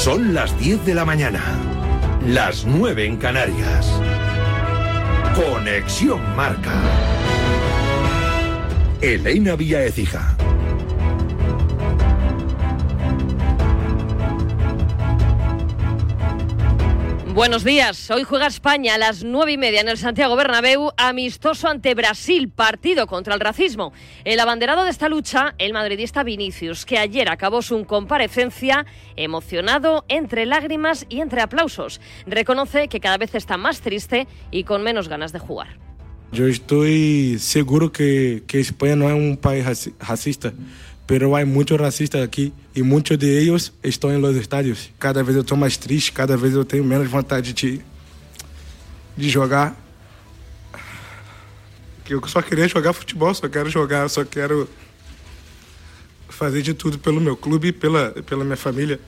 Son las 10 de la mañana, las 9 en Canarias. Conexión Marca. Elena Vía Écija. Buenos días. Hoy juega España a las 9:30 en el Santiago Bernabéu, amistoso ante Brasil, partido contra el racismo. El abanderado de esta lucha, el madridista Vinicius, que ayer acabó su comparecencia emocionado, entre lágrimas y entre aplausos. Reconoce que cada vez está más triste y con menos ganas de jugar. Yo estoy seguro que España no es un país racista, pero hay muchos racistas aquí y muchos de ellos están en los estadios. Cada vez eu estou mais triste, cada vez eu tenho menos vontade de jogar. Eu só queria jogar futebol, só quero fazer de tudo pelo meu clube e pela minha família.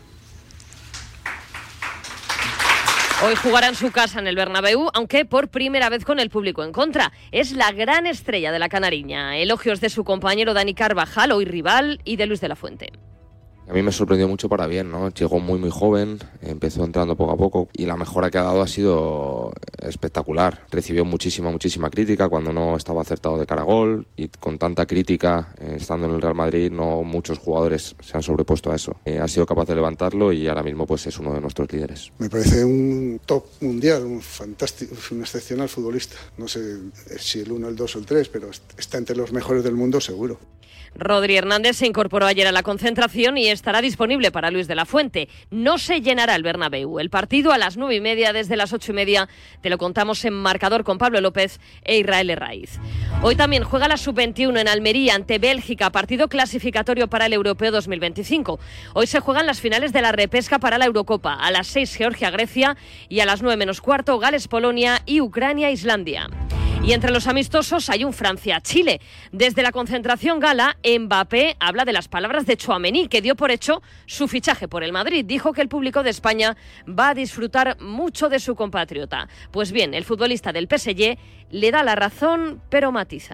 Hoy jugará en su casa en el Bernabéu, aunque por primera vez con el público en contra. Es la gran estrella de la canariña. Elogios de su compañero Dani Carvajal, hoy rival, y de Luis de la Fuente. A mí me sorprendió mucho para bien, ¿no? Llegó muy joven, empezó entrando poco a poco y la mejora que ha dado ha sido espectacular. Recibió muchísima crítica cuando no estaba acertado de cara a gol y con tanta crítica, estando en el Real Madrid, no muchos jugadores se han sobrepuesto a eso. Ha sido capaz de levantarlo y ahora mismo pues es uno de nuestros líderes. Me parece un top mundial, un fantástico, un excepcional futbolista. No sé si el 1, el 2 o el 3, pero está entre los mejores del mundo seguro. Rodri Hernández se incorporó ayer a la concentración y estará disponible para Luis de la Fuente. No se llenará el Bernabéu. El partido a las 9:30, desde las 8:30. Te lo contamos en Marcador con Pablo López e Israel Herraiz. Hoy también juega la Sub-21 en Almería ante Bélgica, partido clasificatorio para el Europeo 2025. Hoy se juegan las finales de la repesca para la Eurocopa. A las 6 Georgia-Grecia y a las 9:15 Gales-Polonia y Ucrania-Islandia. Y entre los amistosos hay un Francia-Chile. Desde la concentración gala, Mbappé habla de las palabras de Tchouaméni, que dio por hecho su fichaje por el Madrid. Dijo que el público de España va a disfrutar mucho de su compatriota. Pues bien, el futbolista del PSG le da la razón, pero matiza.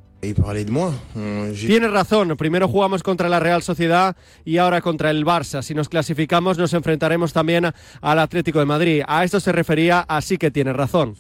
Tienes razón, primero jugamos contra la Real Sociedad y ahora contra el Barça. Si nos clasificamos nos enfrentaremos también al Atlético de Madrid. A esto se refería, así que tienes razón.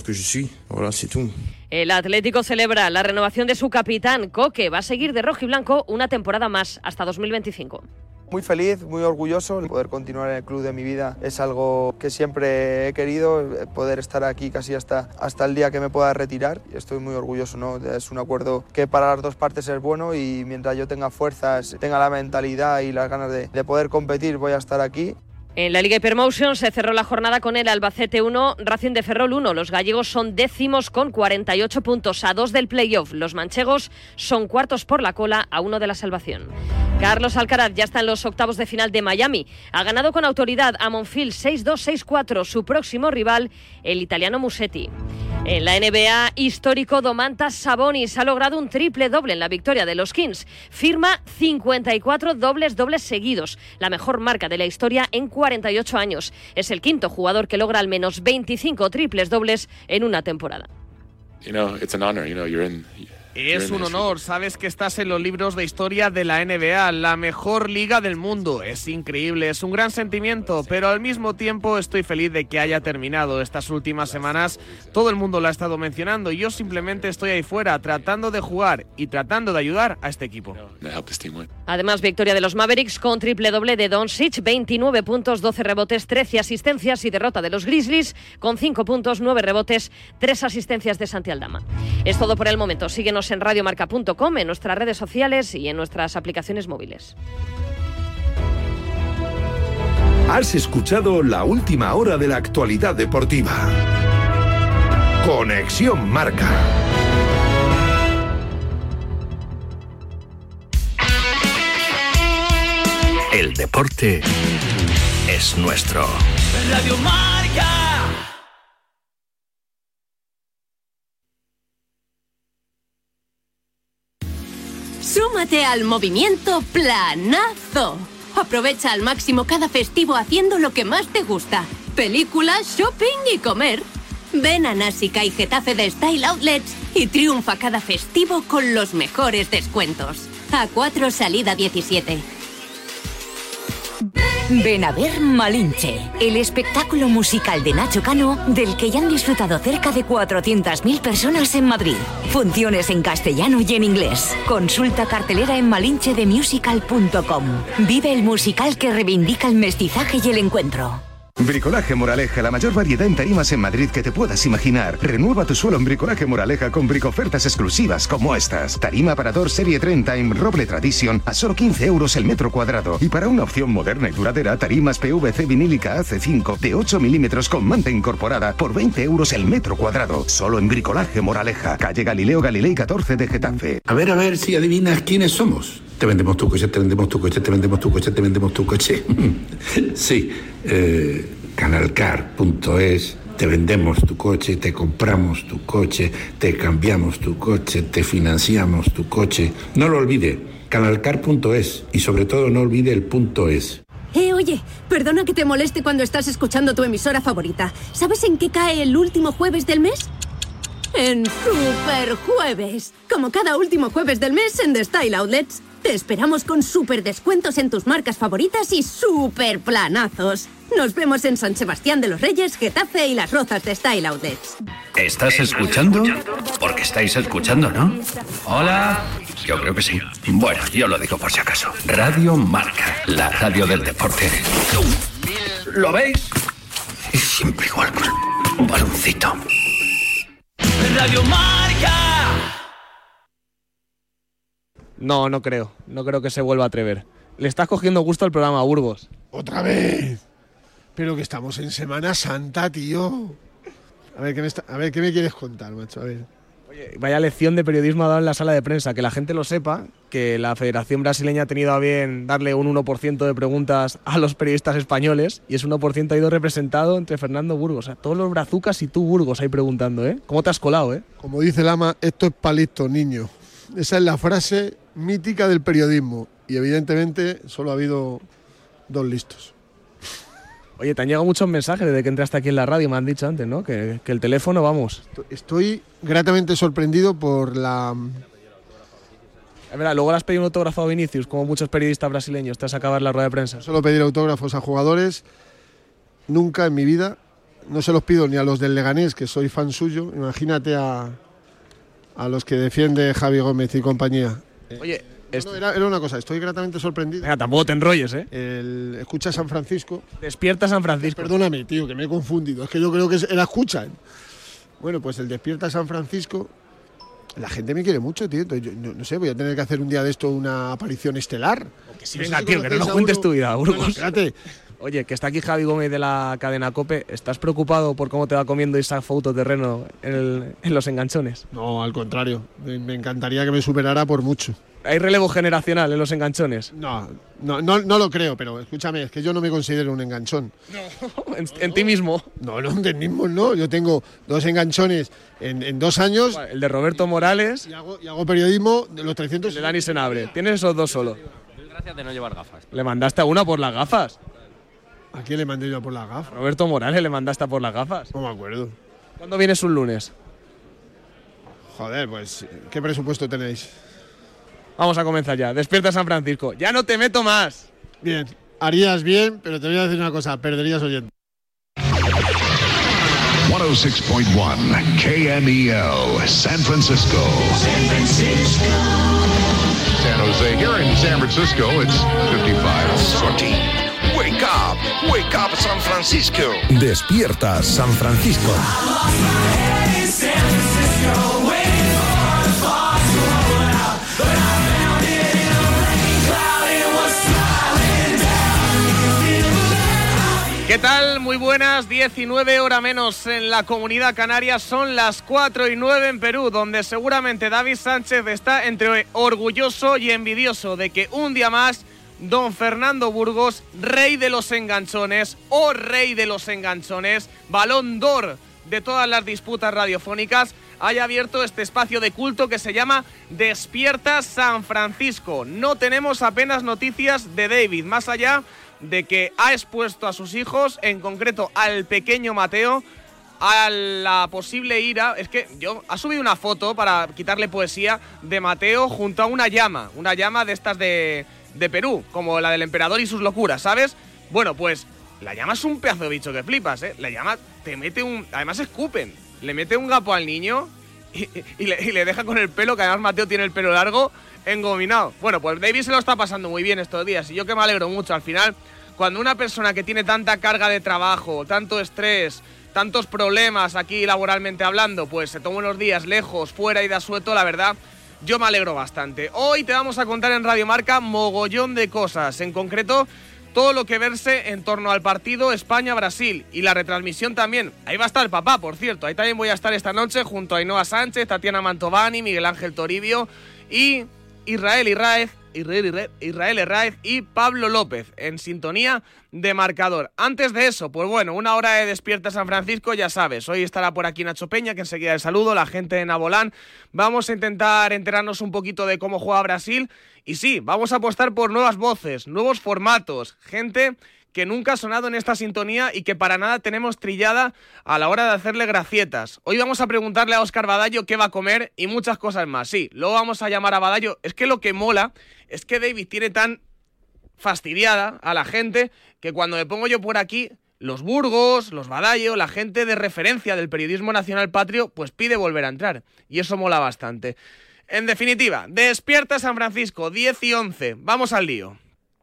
El Atlético celebra la renovación de su capitán, Coque. Va a seguir de rojo y blanco una temporada más, hasta 2025. Muy feliz, muy orgulloso. Poder continuar en el club de mi vida es algo que siempre he querido, poder estar aquí casi hasta el día que me pueda retirar. Estoy muy orgulloso, ¿no? Es un acuerdo que para las dos partes es bueno y mientras yo tenga fuerzas, tenga la mentalidad y las ganas de poder competir, voy a estar aquí. En la Liga Hypermotion se cerró la jornada con el Albacete 1, Racing de Ferrol 1. Los gallegos son décimos con 48 puntos, a 2 del playoff. Los manchegos son cuartos por la cola, a 1 de la salvación. Carlos Alcaraz ya está en los octavos de final de Miami. Ha ganado con autoridad a Monfils 6-2, 6-4. Su próximo rival, el italiano Musetti. En la NBA, histórico Domantas Sabonis ha logrado un triple doble en la victoria de los Kings. Firma 54 dobles seguidos, la mejor marca de la historia en 48 años. Es el quinto jugador que logra al menos 25 triples dobles en una temporada. Es un honor, sabes que estás en los libros de historia de la NBA, la mejor liga del mundo. Es increíble, es un gran sentimiento, pero al mismo tiempo estoy feliz de que haya terminado. Estas últimas semanas todo el mundo lo ha estado mencionando y yo simplemente estoy ahí fuera tratando de jugar y tratando de ayudar a este equipo. Además, victoria de los Mavericks con triple doble de Doncic, 29 puntos, 12 rebotes, 13 asistencias, y derrota de los Grizzlies con 5 puntos, 9 rebotes, 3 asistencias de Santi Aldama. Es todo por el momento. Síguenos en radiomarca.com, en nuestras redes sociales y en nuestras aplicaciones móviles. Has escuchado la última hora de la actualidad deportiva. Conexión Marca. El deporte es nuestro. Radio Marca. Súmate al movimiento Planazo. Aprovecha al máximo cada festivo haciendo lo que más te gusta. Películas, shopping y comer. Ven a Násica y Getafe de Style Outlets y triunfa cada festivo con los mejores descuentos. A4 salida 17. Ven a ver Malinche, el espectáculo musical de Nacho Cano, del que ya han disfrutado cerca de 400.000 personas en Madrid. Funciones en castellano y en inglés. Consulta cartelera en malinchedemusical.com. Vive el musical que reivindica el mestizaje y el encuentro. Bricolaje Moraleja, la mayor variedad en tarimas en Madrid que te puedas imaginar. Renueva tu suelo en Bricolaje Moraleja con bricofertas exclusivas como estas. Tarima aparador serie 30 en Roble Tradition a solo 15 euros el metro cuadrado. Y para una opción moderna y duradera, tarimas PVC vinílica AC5 de 8 milímetros con manta incorporada por 20 euros el metro cuadrado. Solo en Bricolaje Moraleja, calle Galileo Galilei 14 de Getafe. A ver si adivinas quiénes somos. Te vendemos tu coche, te vendemos tu coche, te vendemos tu coche, te vendemos tu coche. Sí, Canalcar.es, te vendemos tu coche, te compramos tu coche, te cambiamos tu coche, te financiamos tu coche. No lo olvide, Canalcar.es, y sobre todo no olvide el .es. Oye, perdona que te moleste cuando estás escuchando tu emisora favorita. ¿Sabes en qué cae el último jueves del mes? En Super Jueves. Como cada último jueves del mes en The Style Outlets. Te esperamos con super descuentos en tus marcas favoritas y super planazos. Nos vemos en San Sebastián de los Reyes, Getafe y Las Rozas de Style Outlets. ¿Estás escuchando? Porque estáis escuchando, ¿no? Hola. Yo creo que sí. Bueno, yo lo digo por si acaso. Radio Marca, la radio del deporte. ¿Lo veis? Es siempre igual con un baloncito. Radio Marca. No creo que se vuelva a atrever. Le estás cogiendo gusto al programa, Burgos. ¡Otra vez! Pero que estamos en Semana Santa, tío. A ver, ¿qué me quieres contar, macho? A ver. Oye, vaya lección de periodismo ha dado en la sala de prensa. Que la gente lo sepa, que la Federación Brasileña ha tenido a bien darle un 1% de preguntas a los periodistas españoles y ese 1% ha ido representado entre Fernando Burgos. O sea, todos los brazucas y tú, Burgos, ahí preguntando, ¿eh? ¿Cómo te has colado, eh? Como dice Lama, esto es palito, niño. Esa es la frase mítica del periodismo. Y evidentemente solo ha habido 2 listos. Oye, te han llegado muchos mensajes desde que entraste aquí en la radio, me han dicho antes, ¿no? Que el teléfono, vamos. Estoy gratamente sorprendido por la... Es verdad, luego le has pedido un autógrafo a Vinicius, como muchos periodistas brasileños, tras acabar la rueda de prensa. Solo pedir autógrafos a jugadores, nunca en mi vida. No se los pido ni a los del Leganés, que soy fan suyo. Imagínate a los que defiende Javi Gómez y compañía. Oye, era una cosa, estoy gratamente sorprendido. Venga, tampoco te enrolles, ¿eh? Escucha San Francisco. Despierta San Francisco. Perdóname, tío, que me he confundido. Es que yo creo que era Escucha. Bueno, pues el Despierta San Francisco, la gente me quiere mucho, tío. Entonces, yo, no sé, voy a tener que hacer un día de esto una aparición estelar. Que sí, venga, tío, que no nos cuentes tu vida, Burgos. No, espérate. Oye, que está aquí Javi Gómez de la cadena COPE. ¿Estás preocupado por cómo te va comiendo Isaac Fouto terreno en los enganchones? No, al contrario. Me encantaría que me superara por mucho. ¿Hay relevo generacional en los enganchones? No lo creo, pero escúchame, es que yo no me considero un enganchón. No, en ti mismo. No, en ti mismo no. Yo tengo 2 enganchones en 2 años. El de Roberto Morales. Y hago periodismo de los 300. El de Dani Senabre. Tienes esos 2 solo. Gracias de no llevar gafas. Le mandaste a una por las gafas. ¿A quién le mandé yo por las gafas? Roberto Morales le mandaste a por las gafas. No me acuerdo. ¿Cuándo vienes un lunes? Joder, pues, ¿qué presupuesto tenéis? Vamos a comenzar ya. Despierta San Francisco. ¡Ya no te meto más! Bien, harías bien, pero te voy a decir una cosa, perderías oyendo. 106.1 KMEL, San Francisco. San Francisco. San Jose. Here in San Francisco, it's 55. Wake up, San Francisco. Despierta San Francisco. ¿Qué tal? Muy buenas, 19 horas menos en la Comunidad Canaria, son las 4:09 en Perú, donde seguramente David Sánchez está entre orgulloso y envidioso de que un día más don Fernando Burgos, rey de los enganchones, rey de los enganchones, Balón d'Or de todas las disputas radiofónicas, haya abierto este espacio de culto que se llama Despierta San Francisco. No tenemos apenas noticias de David, más allá de que ha expuesto a sus hijos, en concreto al pequeño Mateo, a la posible ira. Es que ha subido una foto para quitarle poesía de Mateo junto a una llama de estas de Perú, como la del emperador y sus locuras, ¿sabes? Bueno, pues la llama es un pedazo de bicho que flipas, ¿eh? La llama te mete además escupen. Le mete un gapo al niño y le deja con el pelo, que además Mateo tiene el pelo largo, engominado. Bueno, pues David se lo está pasando muy bien estos días y yo que me alegro mucho. Al final, cuando una persona que tiene tanta carga de trabajo, tanto estrés, tantos problemas aquí laboralmente hablando, pues se toma unos días lejos, fuera y de asueto, la verdad, yo me alegro bastante. Hoy te vamos a contar en Radio Marca mogollón de cosas, en concreto todo lo que verse en torno al partido España-Brasil y la retransmisión también. Ahí va a estar el papá, por cierto, ahí también voy a estar esta noche junto a Ainhoa Sánchez, Tatiana Mantovani, Miguel Ángel Toribio y Israel Herráez y Pablo López en sintonía de marcador. Antes de eso, pues bueno, una hora de Despierta San Francisco, ya sabes, hoy estará por aquí Nacho Peña, que enseguida el saludo, la gente de Nabolán. Vamos a intentar enterarnos un poquito de cómo juega Brasil y sí, vamos a apostar por nuevas voces, nuevos formatos, gente que nunca ha sonado en esta sintonía y que para nada tenemos trillada a la hora de hacerle gracietas. Hoy vamos a preguntarle a Óscar Badallo qué va a comer y muchas cosas más. Sí, luego vamos a llamar a Badallo. Es que lo que mola es que David tiene tan fastidiada a la gente que cuando me pongo yo por aquí, los Burgos, los Badallo, la gente de referencia del periodismo nacional patrio, pues pide volver a entrar. Y eso mola bastante. En definitiva, Despierta San Francisco, 10 y 11. Vamos al lío.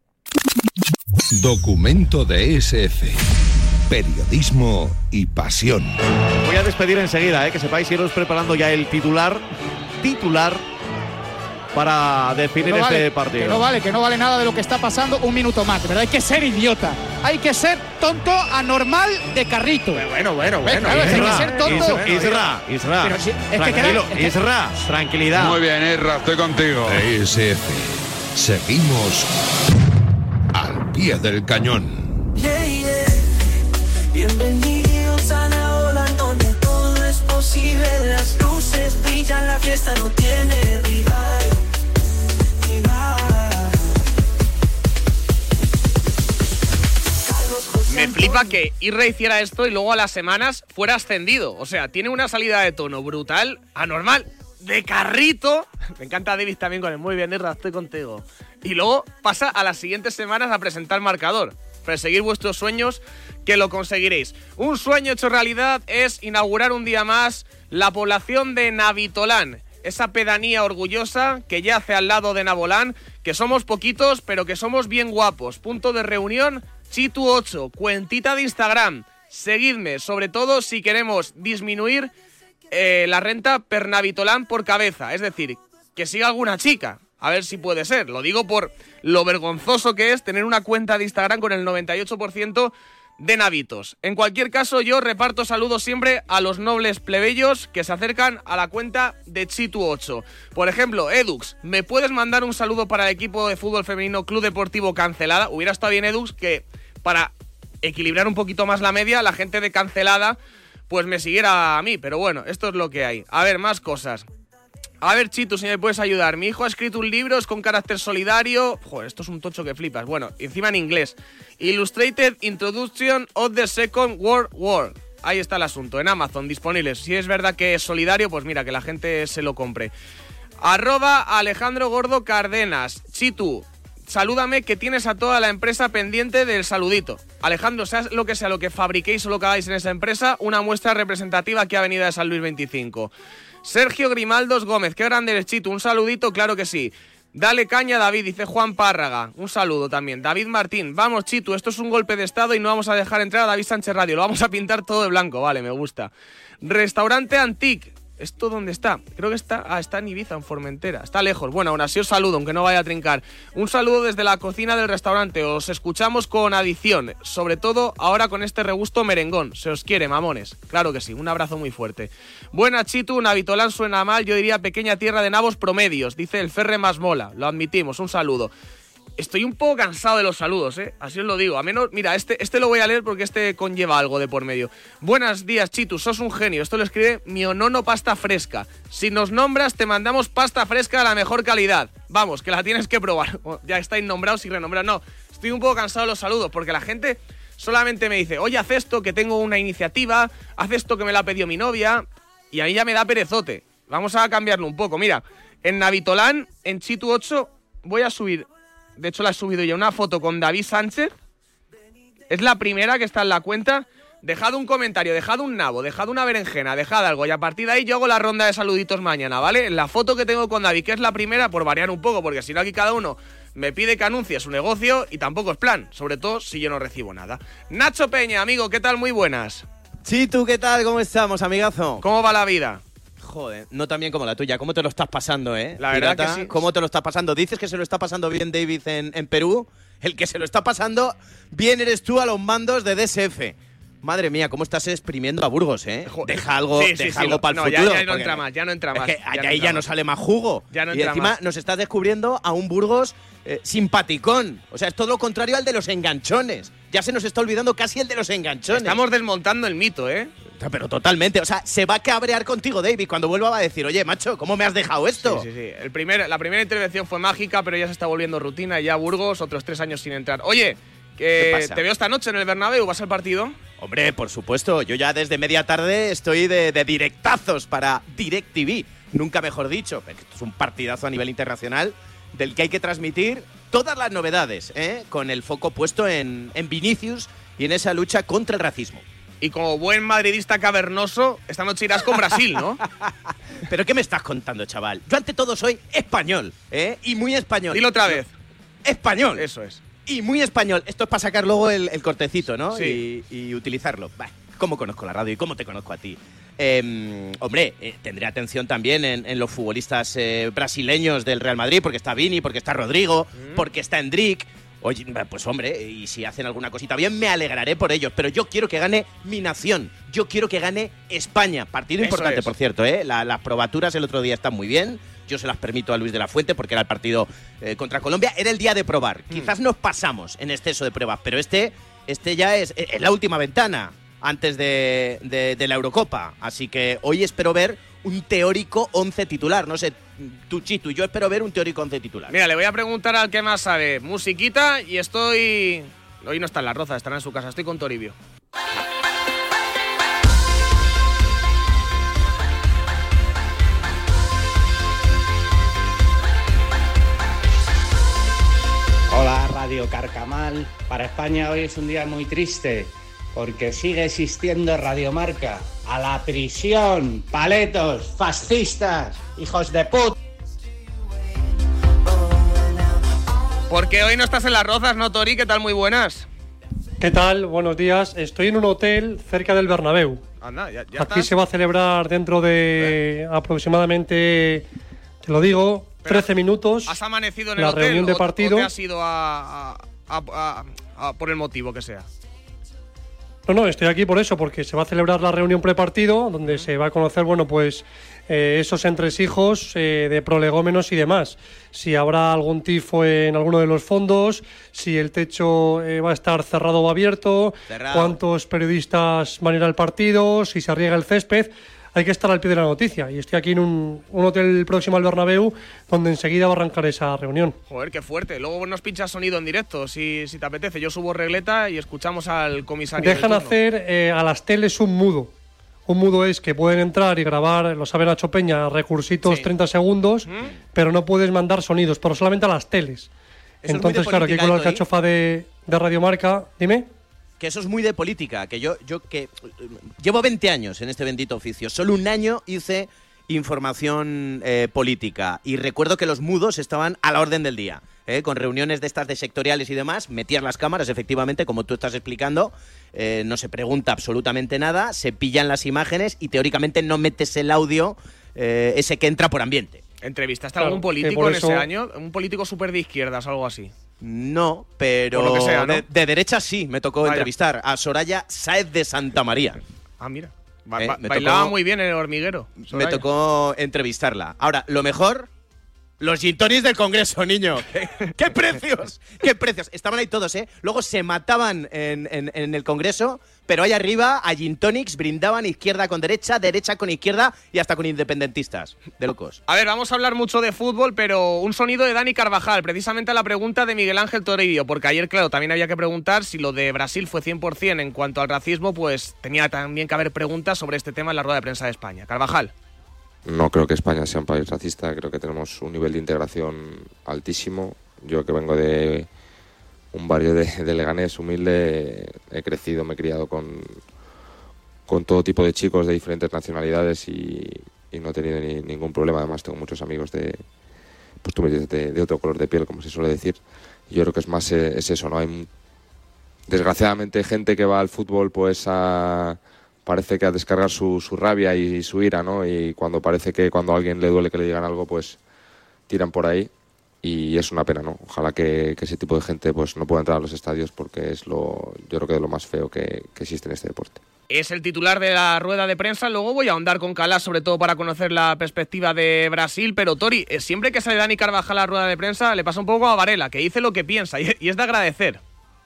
Documento de SF. Periodismo y pasión. Voy a despedir enseguida, que sepáis, iros preparando ya el titular para definir este partido. Que no vale nada de lo que está pasando. Un minuto más, ¿verdad? Hay que ser idiota. Hay que ser tonto, anormal, de carrito. Bueno. Hay que ser tonto. Isra. Tranquilo, Isra, tranquilidad. Muy bien, Isra, estoy contigo. SF. Seguimos al pie del cañón. Bienvenidos a Nabolán, donde todo es posible. Las luces brillan, la fiesta no tiene rival. Me flipa que Irra hiciera esto y luego a las semanas fuera ascendido. O sea, tiene una salida de tono brutal, anormal, de carrito. Me encanta David también con el muy bien, Irra, estoy contigo. Y luego pasa a las siguientes semanas a presentar marcador. Perseguir vuestros sueños, que lo conseguiréis. Un sueño hecho realidad es inaugurar un día más la población de Navitolán. Esa pedanía orgullosa que yace al lado de Nabolán, que somos poquitos, pero que somos bien guapos. Punto de reunión, Chitu8, cuentita de Instagram. Seguidme, sobre todo si queremos disminuir la renta per Navitolán por cabeza. Es decir, que siga alguna chica. A ver si puede ser. Lo digo por lo vergonzoso que es tener una cuenta de Instagram con el 98% de navitos. En cualquier caso, yo reparto saludos siempre a los nobles plebeyos que se acercan a la cuenta de Chitu8. Por ejemplo, Edux, ¿me puedes mandar un saludo para el equipo de fútbol femenino Club Deportivo Cancelada? Hubiera estado bien, Edux, que para equilibrar un poquito más la media, la gente de Cancelada pues me siguiera a mí. Pero bueno, esto es lo que hay. A ver, más cosas. A ver, Chitu, si me puedes ayudar. Mi hijo ha escrito un libro, es con carácter solidario. Joder, esto es un tocho que flipas. Bueno, encima en inglés. Illustrated Introduction of the Second World War. Ahí está el asunto, en Amazon, disponibles. Si es verdad que es solidario, pues mira, que la gente se lo compre. @Alejandro Gordo Cárdenas. Chitu, salúdame que tienes a toda la empresa pendiente del saludito. Alejandro, sea lo que fabriquéis o lo que hagáis en esa empresa, una muestra representativa aquí a Avenida de San Luis 25. Sergio Grimaldos Gómez, qué grande eres, Chitu, un saludito, claro que sí. Dale caña, David, dice Juan Párraga, un saludo también. David Martín, vamos, Chitu, esto es un golpe de estado y no vamos a dejar entrar a David Sánchez Radio, lo vamos a pintar todo de blanco, vale, me gusta. Restaurante Antique, ¿esto dónde está? Creo que está en Ibiza, en Formentera, está lejos. Bueno, aún así os saludo, aunque no vaya a trincar. Un saludo desde la cocina del restaurante, os escuchamos con adición, sobre todo ahora con este regusto merengón. Se os quiere, mamones. Claro que sí, un abrazo muy fuerte. Buena, Chitu, Navitolán suena mal, yo diría pequeña tierra de nabos promedios, dice el Ferre más mola, lo admitimos, un saludo. Estoy un poco cansado de los saludos, así os lo digo. A menos, mira, este lo voy a leer porque este conlleva algo de por medio. Buenos días, Chitu, sos un genio. Esto lo escribe Mionono Pasta Fresca. Si nos nombras, te mandamos pasta fresca de la mejor calidad. Vamos, que la tienes que probar. Ya estáis nombrados y renombrados. No, estoy un poco cansado de los saludos porque la gente solamente me dice, oye, haz esto, que tengo una iniciativa, haz esto que me la ha pedido mi novia, y a mí ya me da perezote. Vamos a cambiarlo un poco. Mira, en Navitolán, en Chitu8, voy a subir... De hecho, la he subido ya una foto con David Sánchez Es la primera que está en la cuenta. Dejad un comentario, dejad un nabo, dejad una berenjena, dejad algo y a partir de ahí yo hago la ronda de saluditos mañana, ¿vale? La foto que tengo con David, que es la primera, por variar un poco, porque si no aquí cada uno me pide que anuncie su negocio y tampoco es plan, sobre todo si yo no recibo nada. Nacho Peña, amigo, ¿qué tal? Muy buenas. Sí, ¿tú qué tal? ¿Cómo estamos, amigazo? ¿Cómo va la vida? Joder, no tan bien como la tuya. ¿Cómo te lo estás pasando, La verdad que sí. ¿Cómo te lo estás pasando? Dices que se lo está pasando bien David en Perú. El que se lo está pasando bien eres tú a los mandos de DSF. Madre mía, cómo estás exprimiendo a Burgos, ¿eh? Deja algo, algo para el futuro. Ya no entra más, ya no entra más. Es que ahí ya no sale más jugo. Ya no y entra encima más. nos estás descubriendo a un Burgos simpaticón. O sea, es todo lo contrario al de los enganchones. Ya se nos está olvidando casi el de los enganchones. Estamos desmontando el mito, ¿eh? Pero totalmente. O sea, se va a cabrear contigo, David. Cuando vuelva va a decir, oye, macho, ¿cómo me has dejado esto? Sí. La primera intervención fue mágica, pero ya se está volviendo rutina. Y ya Burgos, otros 3 años sin entrar. Oye, que te veo esta noche en el Bernabéu. ¿Vas al partido? Hombre, por supuesto. Yo ya desde media tarde estoy de directazos para DirecTV. Nunca mejor dicho. Esto es un partidazo a nivel internacional del que hay que transmitir todas las novedades, con el foco puesto en Vinicius y en esa lucha contra el racismo. Y como buen madridista cavernoso, esta noche irás con Brasil, ¿no? ¿Pero qué me estás contando, chaval? Yo ante todo soy español, y muy español. Dilo otra vez. Español. Eso es. Y muy español. Esto es para sacar luego el cortecito, ¿no? Sí. Y utilizarlo. Bah, ¿cómo conozco la radio y cómo te conozco a ti? Hombre, tendré atención también en los futbolistas brasileños del Real Madrid, porque está Vini, porque está Rodrigo, porque está Endrick. Oye, pues hombre, y si hacen alguna cosita bien, me alegraré por ellos. Pero yo quiero que gane mi nación. Yo quiero que gane España. Partido importante, por cierto, Las probaturas el otro día están muy bien. Yo se las permito a Luis de la Fuente porque era el partido contra Colombia. Era el día de probar. Quizás nos pasamos en exceso de pruebas, pero este ya es la última ventana antes de la Eurocopa. Así que hoy espero ver un teórico 11 titular. No sé, tú, Chitu, yo espero ver un teórico 11 titular. Mira, le voy a preguntar al que más sabe. Musiquita y estoy... Hoy no está en La Roza, estará en su casa. Estoy con Toribio. Hola, Radio Carcamal. Para España hoy es un día muy triste porque sigue existiendo Radio Marca. ¡A la prisión! ¡Paletos! ¡Fascistas! ¡Hijos de puta! Porque hoy no estás en Las Rozas, ¿no, Tori? ¿Qué tal? Muy buenas. ¿Qué tal? Buenos días. Estoy en un hotel cerca del Bernabéu. Anda, ya Aquí estás. se va a celebrar dentro de aproximadamente, te lo digo, 13 minutos. ¿Has amanecido en la el hotel reunión de partido. o te has ido a por el motivo que sea? No, estoy aquí por eso, porque se va a celebrar la reunión prepartido, donde se va a conocer, bueno, pues esos entresijos de prolegómenos y demás. Si habrá algún tifo en alguno de los fondos, si el techo va a estar cerrado o abierto, cuántos periodistas van a ir al partido, si se riega el césped. Hay que estar al pie de la noticia. Y estoy aquí en un hotel próximo al Bernabéu, donde enseguida va a arrancar esa reunión. Joder, qué fuerte. Luego nos pinchas sonido en directo, si te apetece. Yo subo regleta y escuchamos al comisario. Dejan hacer a las teles un mudo. Un mudo es que pueden entrar y grabar, lo sabe Nacho Peña, recursitos 30 segundos, pero no puedes mandar sonidos, pero solamente a las teles. Entonces, claro, aquí con la alcachofa de Radio Marca, dime. Que eso es muy de política, que yo que llevo 20 años en este bendito oficio, solo un año hice información política y recuerdo que los mudos estaban a la orden del día, con reuniones de estas de sectoriales y demás, metías las cámaras, efectivamente, como tú estás explicando, no se pregunta absolutamente nada, se pillan las imágenes y teóricamente no metes el audio ese que entra por ambiente. ¿Entrevistaste a algún político en ese año? ¿Un político súper de izquierdas o algo así? No, pero por lo que sea, ¿no? de derecha sí, me tocó entrevistar a Soraya Sáez de Santa María. Ah, mira. Bailaba muy bien en el hormiguero. Me tocó entrevistarla. Ahora, lo mejor, los gin tonics del Congreso, niño. ¡Qué precios! ¡Qué precios! Estaban ahí todos, ¿eh? Luego se mataban en el Congreso, pero ahí arriba a gin tonics brindaban izquierda con derecha, derecha con izquierda y hasta con independentistas. De locos. A ver, vamos a hablar mucho de fútbol, pero un sonido de Dani Carvajal, precisamente a la pregunta de Miguel Ángel Toribio, porque ayer, claro, también había que preguntar si lo de Brasil fue 100% en cuanto al racismo, pues tenía también que haber preguntas sobre este tema en la rueda de prensa de España. Carvajal. No creo que España sea un país racista, creo que tenemos un nivel de integración altísimo. Yo que vengo de un barrio de Leganés humilde. He crecido, me he criado con todo tipo de chicos de diferentes nacionalidades y no he tenido ningún problema. Además tengo muchos amigos pues tú me dices, de otro color de piel, como se suele decir. Y yo creo que es más es eso, ¿no? Hay desgraciadamente gente que va al fútbol pues parece que a descargar su rabia y su ira, ¿no? Y parece que cuando a alguien le duele que le digan algo, pues tiran por ahí. Y es una pena, ¿no? Ojalá que ese tipo de gente pues no pueda entrar a los estadios, porque es yo creo que es lo más feo que existe en este deporte. Es el titular de la rueda de prensa. Luego voy a ahondar con Calas, sobre todo para conocer la perspectiva de Brasil. Pero Tori, siempre que sale Dani Carvajal a la rueda de prensa, le pasa un poco a Varela, que dice lo que piensa y es de agradecer.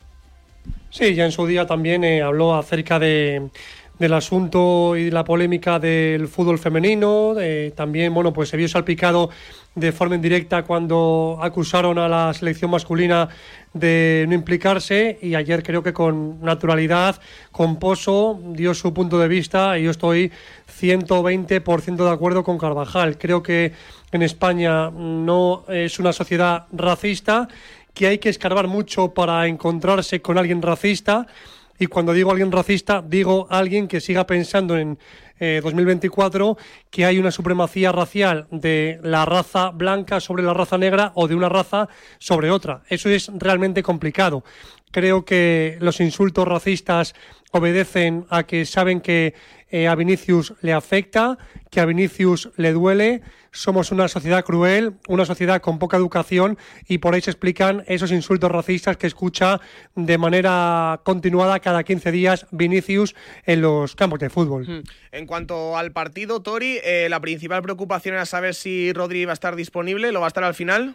Sí, ya en su día también habló acerca del asunto y la polémica del fútbol femenino. También, bueno, pues se vio salpicado de forma indirecta cuando acusaron a la selección masculina de no implicarse, y ayer creo que con naturalidad, con poso, dio su punto de vista, y yo estoy 120% de acuerdo con Carvajal. Creo que en España no es una sociedad racista, que hay que escarbar mucho para encontrarse con alguien racista. Y cuando digo alguien racista, digo alguien que siga pensando en 2024 que hay una supremacía racial de la raza blanca sobre la raza negra o de una raza sobre otra. Eso es realmente complicado. Creo que los insultos racistas obedecen a que saben que a Vinicius le afecta, que a Vinicius le duele. Somos una sociedad cruel, una sociedad con poca educación, y por ahí se explican esos insultos racistas que escucha de manera continuada cada 15 días Vinicius en los campos de fútbol. En cuanto al partido, Tori, la principal preocupación era saber si Rodri va a estar disponible. ¿Lo va a estar al final?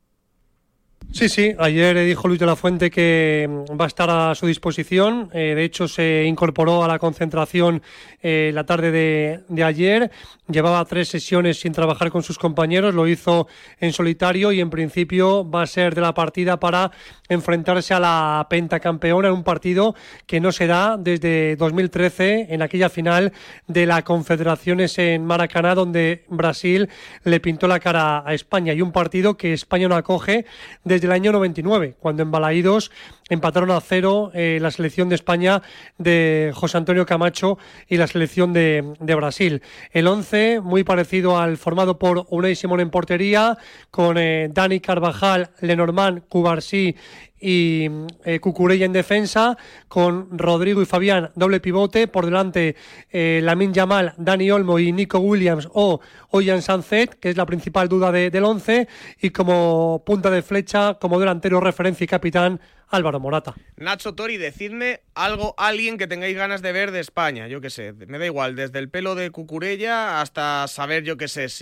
Sí, ayer dijo Luis de la Fuente que va a estar a su disposición. De hecho, se incorporó a la concentración la tarde de ayer. Llevaba 3 sesiones sin trabajar con sus compañeros, lo hizo en solitario, y en principio va a ser de la partida para enfrentarse a la pentacampeona en un partido que no se da desde 2013, en aquella final de la Confederaciones en Maracaná, donde Brasil le pintó la cara a España, y un partido que España no acoge desde el año 99, cuando en Balaídos empataron a 0 la selección de España de José Antonio Camacho y la selección de Brasil. El 11 muy parecido al formado por Unai Simón en portería, con Dani Carvajal, Lenormand, Cubarsí y Cucurella en defensa, con Rodrigo y Fabián doble pivote, por delante Lamine Yamal, Dani Olmo y Nico Williams o Ollán Sancet, que es la principal duda del 11, y como punta de flecha, como delantero referencia y capitán, Álvaro Morata. Nacho, Tori, decidme alguien que tengáis ganas de ver de España, yo qué sé, me da igual, desde el pelo de Cucurella hasta saber, yo qué sé,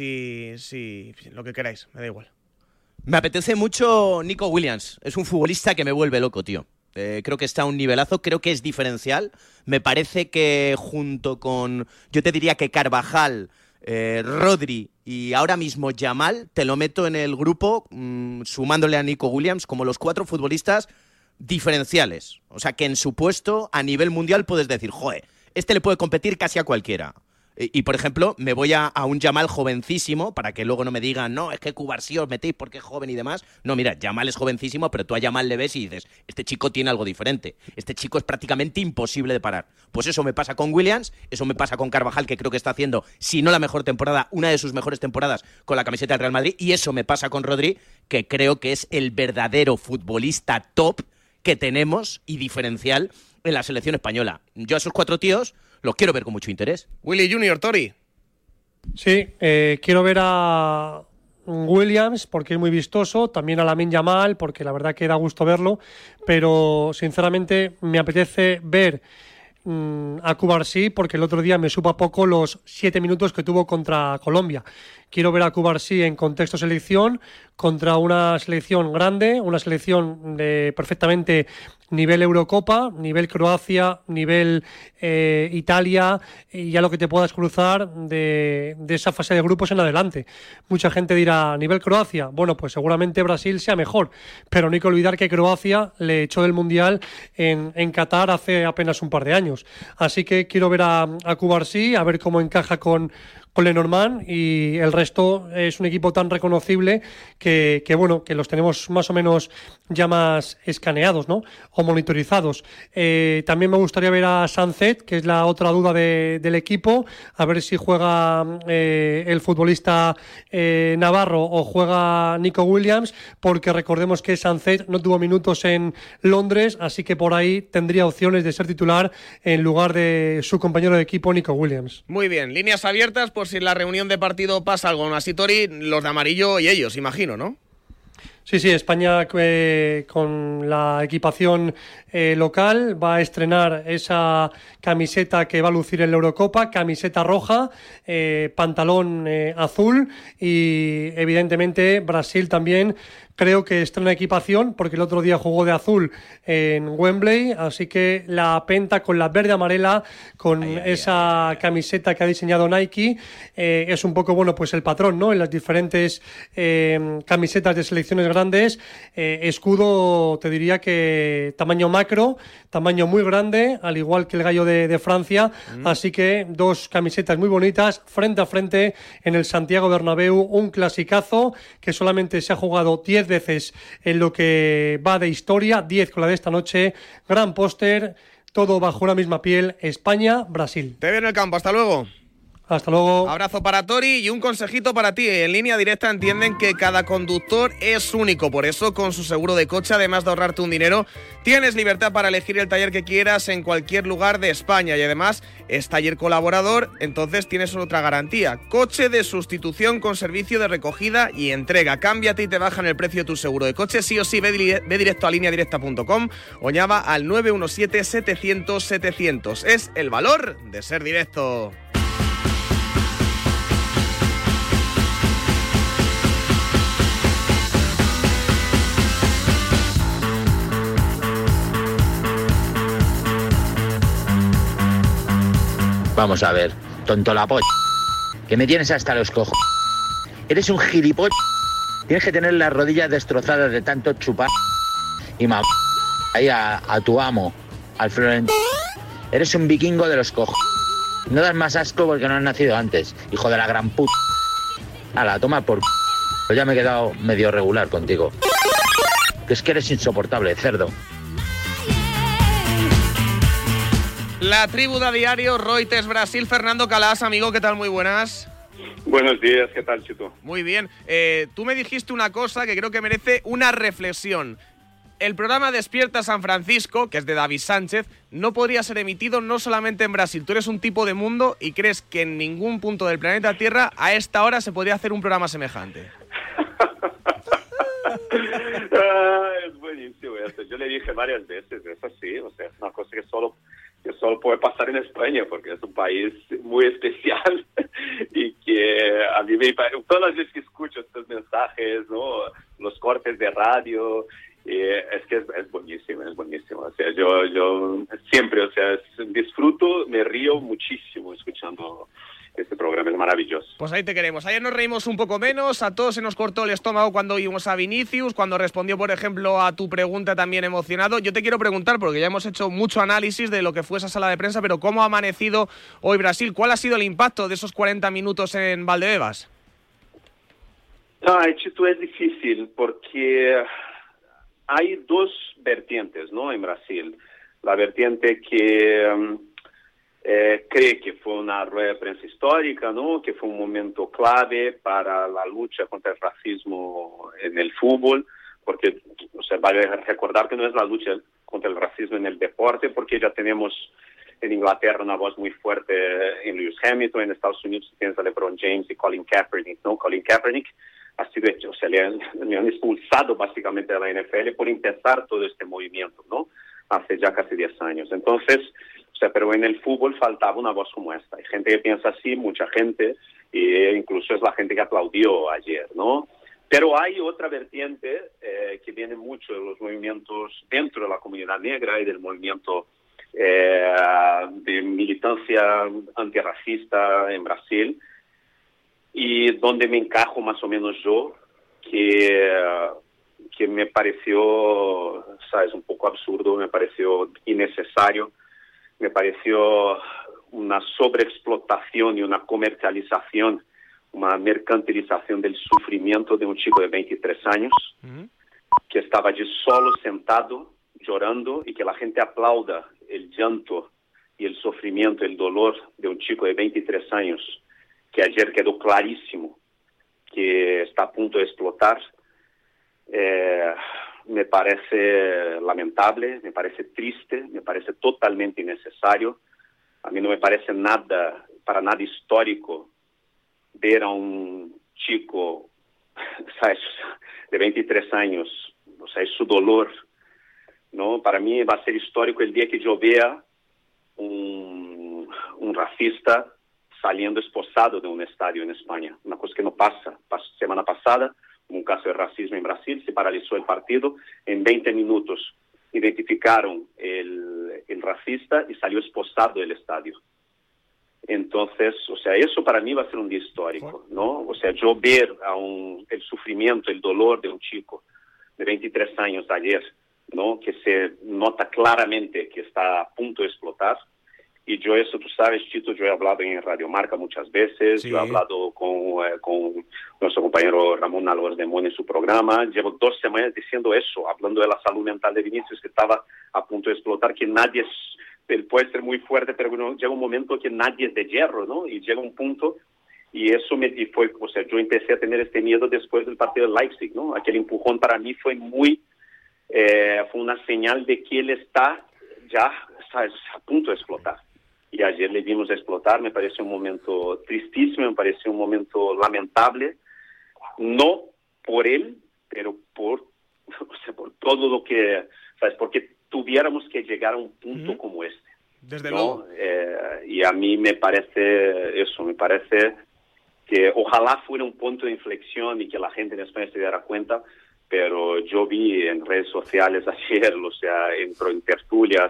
si lo que queráis, me da igual. Me apetece mucho Nico Williams. Es un futbolista que me vuelve loco, tío. Creo que está a un nivelazo, creo que es diferencial. Me parece que junto con, yo te diría que Carvajal, Rodri y ahora mismo Yamal, te lo meto en el grupo, sumándole a Nico Williams, como los 4 futbolistas diferenciales. O sea, que en su puesto a nivel mundial puedes decir, joder, este le puede competir casi a cualquiera. Y por ejemplo, me voy a un Yamal jovencísimo, para que luego no me digan, no, es que Cubarsí os metéis porque es joven y demás. No, mira, Yamal es jovencísimo, pero tú a Yamal le ves y dices, este chico tiene algo diferente. Este chico es prácticamente imposible de parar. Pues eso me pasa con Williams, eso me pasa con Carvajal, que creo que está haciendo, si no la mejor temporada, una de sus mejores temporadas con la camiseta del Real Madrid. Y eso me pasa con Rodri, que creo que es el verdadero futbolista top que tenemos y diferencial en la selección española. Yo a esos 4 tíos los quiero ver con mucho interés. Willy Junior, Tori. Sí, quiero ver a Williams porque es muy vistoso, también a Lamine Yamal porque la verdad que da gusto verlo, pero sinceramente me apetece ver a Cubarsí porque el otro día me supo a poco los 7 minutos que tuvo contra Colombia. Quiero ver a Cubarsí en contexto selección, contra una selección grande, una selección de perfectamente nivel Eurocopa, nivel Croacia, nivel Italia, y ya lo que te puedas cruzar de esa fase de grupos en adelante. Mucha gente dirá, nivel Croacia, bueno, pues seguramente Brasil sea mejor, pero no hay que olvidar que Croacia le echó del Mundial en Qatar hace apenas un par de años. Así que quiero ver a Cubarsí, a ver cómo encaja con con Lenormand, y el resto es un equipo tan reconocible que bueno, que los tenemos más o menos ya más escaneados, ¿no? O monitorizados. También me gustaría ver a Sancet, que es la otra duda del equipo, a ver si juega el futbolista navarro o juega Nico Williams, porque recordemos que Sancet no tuvo minutos en Londres, así que por ahí tendría opciones de ser titular en lugar de su compañero de equipo Nico Williams. Muy bien, líneas abiertas por si en la reunión de partido pasa algo en Asitori, los de amarillo y ellos, imagino, ¿no? Sí, España con la equipación local va a estrenar esa camiseta que va a lucir en la Eurocopa, camiseta roja, pantalón azul, y evidentemente Brasil también creo que estrena equipación porque el otro día jugó de azul en Wembley, así que la penta con la verde amarela con esa camiseta que ha diseñado Nike es un poco, bueno, pues el patrón, ¿no? En las diferentes camisetas de selecciones grandes, escudo, te diría que tamaño macro, tamaño muy grande, al igual que el gallo de Francia, así que dos camisetas muy bonitas frente a frente en el Santiago Bernabéu, un clasicazo que solamente se ha jugado 10 veces en lo que va de historia, 10 con la de esta noche, gran póster, todo bajo una misma piel, España-Brasil. Te veo en el campo, hasta luego. Hasta luego. Abrazo para Tori y un consejito para ti. En Línea Directa entienden que cada conductor es único. Por eso, con su seguro de coche, además de ahorrarte un dinero, tienes libertad para elegir el taller que quieras en cualquier lugar de España. Y además, es taller colaborador, entonces tienes otra garantía. Coche de sustitución con servicio de recogida y entrega. Cámbiate y te bajan el precio de tu seguro de coche. Sí o sí, ve directo a lineadirecta.com o llama al 917-700-700. Es el valor de ser directo. Vamos a ver, tonto la polla, que me tienes hasta los cojos. Eres un gilipollas. Tienes que tener las rodillas destrozadas de tanto chupar y mamá ahí a tu amo, al Florentino. Eres un vikingo de los cojos. No das más asco porque no has nacido antes, hijo de la gran puta. Ala, toma por pues ya me he quedado medio regular contigo. Que es que eres insoportable, cerdo. La tribu de diario, Reuters Brasil, Fernando Calas, amigo, ¿qué tal? Muy buenas. Buenos días, ¿qué tal, Chito? Muy bien. Tú me dijiste una cosa que creo que merece una reflexión. El programa Despierta San Francisco, que es de David Sánchez, no podría ser emitido no solamente en Brasil. Tú eres un tipo de mundo y crees que en ningún punto del planeta Tierra a esta hora se podría hacer un programa semejante. Es buenísimo eso. Yo le dije varias veces, es así, o sea, es una cosa que solo puede pasar en España, porque es un país muy especial y que a mí todas las veces que escucho estos mensajes, ¿no? Los cortes de radio, es que es buenísimo, es buenísimo. O sea, yo siempre, o sea, disfruto, me río muchísimo escuchando este programa, es maravilloso. Pues ahí te queremos. Ayer nos reímos un poco menos, a todos se nos cortó el estómago cuando oímos a Vinicius, cuando respondió, por ejemplo, a tu pregunta también emocionado. Yo te quiero preguntar, porque ya hemos hecho mucho análisis de lo que fue esa sala de prensa, pero ¿cómo ha amanecido hoy Brasil? ¿Cuál ha sido el impacto de esos 40 minutos en Valdebebas? Chito, es difícil porque hay dos vertientes, ¿no? En Brasil. La vertiente que cree que fue una rueda de prensa histórica, ¿no? Que fue un momento clave para la lucha contra el racismo en el fútbol, porque, o sea, vale recordar que no es la lucha contra el racismo en el deporte, porque ya tenemos en Inglaterra una voz muy fuerte en Lewis Hamilton, en Estados Unidos tienes a LeBron James y Colin Kaepernick, ¿no? Colin Kaepernick ha sido hecho, o sea, le han expulsado básicamente de la NFL por empezar todo este movimiento, ¿no? Hace ya casi 10 años. Entonces, o sea, pero en el fútbol faltaba una voz como esta. Hay gente que piensa así, mucha gente, e incluso es la gente que aplaudió ayer, ¿no? Pero hay otra vertiente que viene mucho de los movimientos dentro de la comunidad negra y del movimiento de militancia antirracista en Brasil, y donde me encajo más o menos yo, que me pareció, ¿sabes?, un poco absurdo, me pareció innecesario, me pareció una sobreexplotación y una comercialización, una mercantilización del sufrimiento de un chico de 23 años que estaba allí solo, sentado, llorando, y que la gente aplauda el llanto y el sufrimiento, el dolor de un chico de 23 años que ayer quedó clarísimo que está a punto de explotar. Me parece lamentable, me parece triste, me parece totalmente innecesario. A mí no me parece para nada histórico ver a un chico, ¿sabes?, de 23 años, o sea, es su dolor, ¿no? Para mí va a ser histórico el día que yo vea un racista saliendo esposado de un estadio en España, una cosa que no pasa. Semana pasada, un caso de racismo en Brasil, se paralizó el partido, en 20 minutos identificaron el racista y salió esposado del estadio. Entonces, o sea, eso para mí va a ser un día histórico, ¿no? O sea, yo ver el sufrimiento, el dolor de un chico de 23 años ayer, ¿no? Que se nota claramente que está a punto de explotar. Y yo eso, tú sabes, Chito, yo he hablado en Radio Marca muchas veces, sí. Yo he hablado con nuestro compañero Ramón Álvarez de Mona en su programa. Llevo 2 semanas diciendo eso, hablando de la salud mental de Vinicius, que estaba a punto de explotar, que nadie él puede ser muy fuerte, pero llega un momento que nadie es de hierro, ¿no? Y llega un punto, y eso fue, o sea, yo empecé a tener este miedo después del partido de Leipzig, ¿no? Aquel empujón para mí fue fue una señal de que él está ya, ¿sabes?, a punto de explotar. Y ayer le vimos explotar. Me parece un momento tristísimo, me parece un momento lamentable, no por él, pero por todo lo que, ¿sabes?, porque tuviéramos que llegar a un punto como este. Desde ¿no? luego. Y a mí me parece eso, me parece que ojalá fuera un punto de inflexión y que la gente en España se diera cuenta, pero yo vi en redes sociales ayer, o sea, entro en tertulias,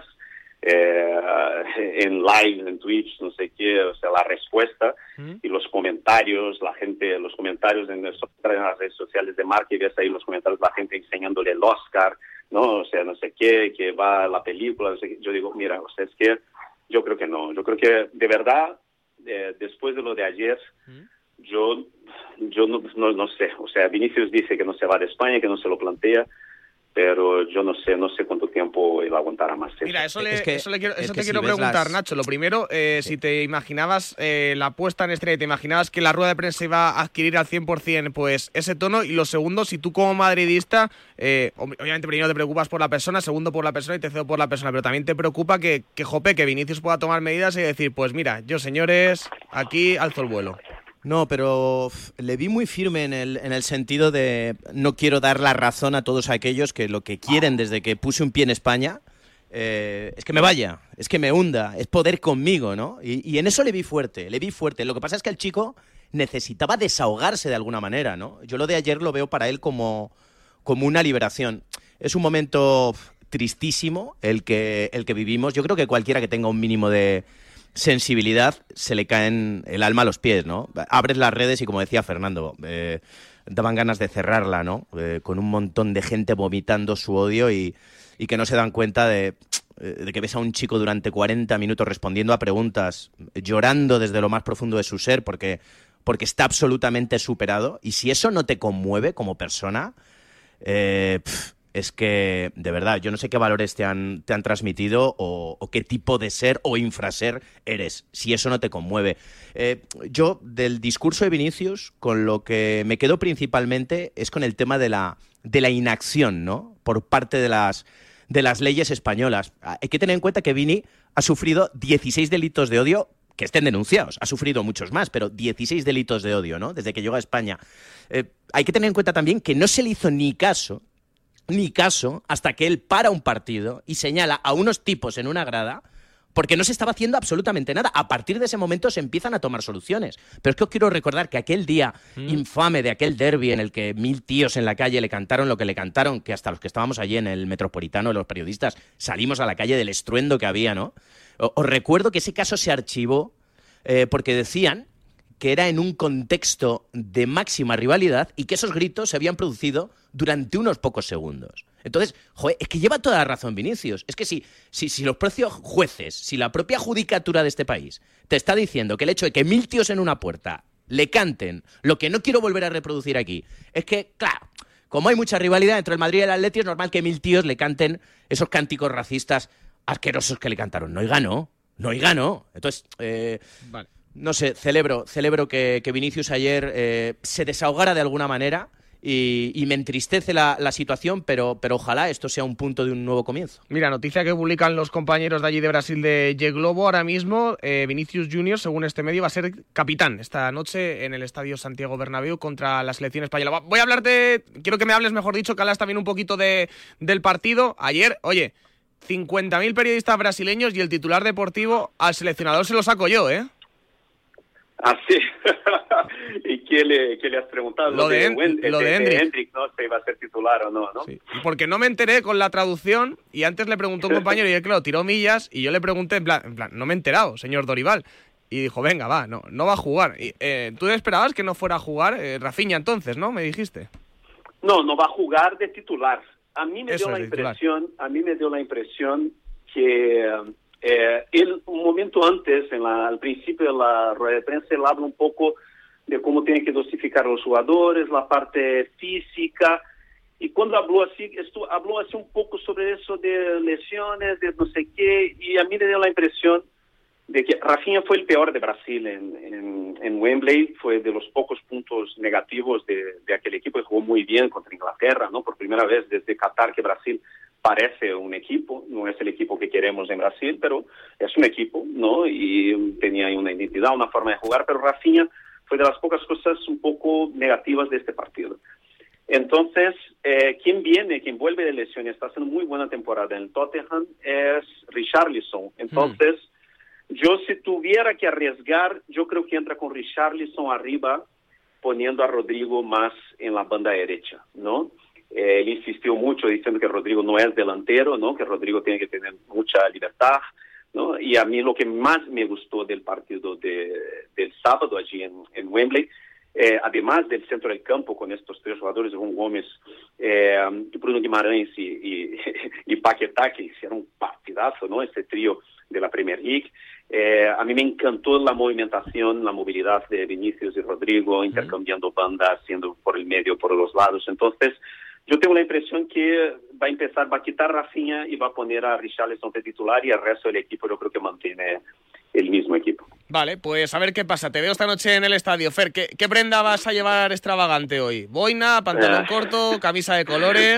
en live, en Twitch, no sé qué, o sea, la respuesta y los comentarios, los comentarios en las redes sociales de Marca, y ves ahí los comentarios de la gente enseñándole el Oscar, ¿no? O sea, no sé qué, que va la película, no sé qué. Yo digo, mira, o sea, es que yo creo que no, yo creo que de verdad, después de lo de ayer, yo no sé, o sea, Vinicius dice que no se va de España, que no se lo plantea, pero yo no sé cuánto tiempo iba a aguantar más. Mira, eso te quiero preguntar, Nacho. Lo primero, si te imaginabas la puesta en escena y te imaginabas que la rueda de prensa iba a adquirir al 100% pues ese tono. Y lo segundo, si tú como madridista, obviamente primero te preocupas por la persona, segundo por la persona y tercero por la persona, pero también te preocupa que Vinicius pueda tomar medidas y decir, pues mira, yo señores, aquí alzo el vuelo. No, pero le vi muy firme en el sentido de no quiero dar la razón a todos aquellos que lo que quieren desde que puse un pie en España es que me vaya, es que me hunda, es poder conmigo, ¿no? Y en eso le vi fuerte. Lo que pasa es que el chico necesitaba desahogarse de alguna manera, ¿no? Yo lo de ayer lo veo para él como una liberación. Es un momento tristísimo el que vivimos. Yo creo que cualquiera que tenga un mínimo de sensibilidad se le caen el alma a los pies, ¿no? Abres las redes y, como decía Fernando, daban ganas de cerrarla, ¿no? Con un montón de gente vomitando su odio y que no se dan cuenta de que ves a un chico durante 40 minutos respondiendo a preguntas, llorando desde lo más profundo de su ser porque está absolutamente superado. Y si eso no te conmueve como persona, es que, de verdad, yo no sé qué valores te han transmitido o qué tipo de ser o infraser eres, si eso no te conmueve. Yo, del discurso de Vinicius, con lo que me quedo principalmente es con el tema de la inacción, ¿no?, por parte de las leyes españolas. Hay que tener en cuenta que Vini ha sufrido 16 delitos de odio que estén denunciados. Ha sufrido muchos más, pero 16 delitos de odio, ¿no?, desde que llegó a España. Hay que tener en cuenta también que no se le hizo ni caso hasta que él para un partido y señala a unos tipos en una grada porque no se estaba haciendo absolutamente nada. A partir de ese momento se empiezan a tomar soluciones. Pero es que os quiero recordar que aquel día infame de aquel derbi en el que 1000 tíos en la calle le cantaron lo que le cantaron, que hasta los que estábamos allí en el Metropolitano, los periodistas, salimos a la calle del estruendo que había, ¿no? Os recuerdo que ese caso se archivó porque decían que era en un contexto de máxima rivalidad y que esos gritos se habían producido durante unos pocos segundos. Entonces, joder, es que lleva toda la razón Vinicius. Es que si los propios jueces, si la propia judicatura de este país te está diciendo que el hecho de que 1000 tíos en una puerta le canten lo que no quiero volver a reproducir aquí, es que, claro, como hay mucha rivalidad entre el Madrid y el Atleti, es normal que 1000 tíos le canten esos cánticos racistas asquerosos que le cantaron. No y ganó. Entonces, vale. No sé, celebro que Vinicius ayer se desahogara de alguna manera y me entristece la situación, pero ojalá esto sea un punto de un nuevo comienzo. Mira, noticia que publican los compañeros de allí de Brasil de G Globo ahora mismo, Vinicius Junior, según este medio, va a ser capitán esta noche en el Estadio Santiago Bernabéu contra la selección española. Voy a hablarte, quiero que me hables, mejor dicho, que hablas también un poquito del partido. Ayer, oye, 50.000 periodistas brasileños y el titular deportivo al seleccionador se lo saco yo, ¿eh? Ah, sí. ¿Y qué le has preguntado? Lo de Hendrik, ¿no? Si iba a ser titular o no, ¿no? Sí. Porque no me enteré con la traducción y antes le preguntó un compañero y él, claro, tiró millas y yo le pregunté en plan, no me he enterado, señor Dorival. Y dijo, venga, va, no va a jugar. Y, ¿tú esperabas que no fuera a jugar Rafinha entonces, no? Me dijiste. No va a jugar de titular. A mí me dio la impresión que... él, un momento antes, al principio de la rueda de prensa, él habla un poco de cómo tiene que dosificar a los jugadores, la parte física, y cuando habló así un poco sobre eso de lesiones, de no sé qué, y a mí me dio la impresión de que Rafinha fue el peor de Brasil en Wembley, fue de los pocos puntos negativos de aquel equipo, y jugó muy bien contra Inglaterra, ¿no? Por primera vez desde Qatar que Brasil parece un equipo, no es el equipo que queremos en Brasil, pero es un equipo, ¿no? Y tenía una identidad, una forma de jugar, pero Rafinha fue de las pocas cosas un poco negativas de este partido. Entonces, quien vuelve de lesión y está haciendo muy buena temporada en el Tottenham es Richarlison. Entonces, yo si tuviera que arriesgar, yo creo que entra con Richarlison arriba, poniendo a Rodrigo más en la banda derecha, ¿no? Él insistió mucho diciendo que Rodrigo no es delantero, ¿no? Que Rodrigo tiene que tener mucha libertad, ¿no? Y a mí lo que más me gustó del partido del sábado allí en Wembley, además del centro del campo con estos tres jugadores, João Gómez, Bruno Guimarães y Paquetá, que hicieron un partidazo, ¿no? Este trío de la Premier League. A mí me encantó la movimentación, la movilidad de Vinicius y Rodrigo, intercambiando bandas, haciendo por el medio, por los lados. Entonces, yo tengo la impresión que va a quitar Rafinha y va a poner a Richarlison de titular, y el resto del equipo yo creo que mantiene el mismo equipo. Vale, pues a ver qué pasa. Te veo esta noche en el estadio. Fer, ¿qué prenda vas a llevar extravagante hoy? ¿Boina, pantalón corto, camisa de colores?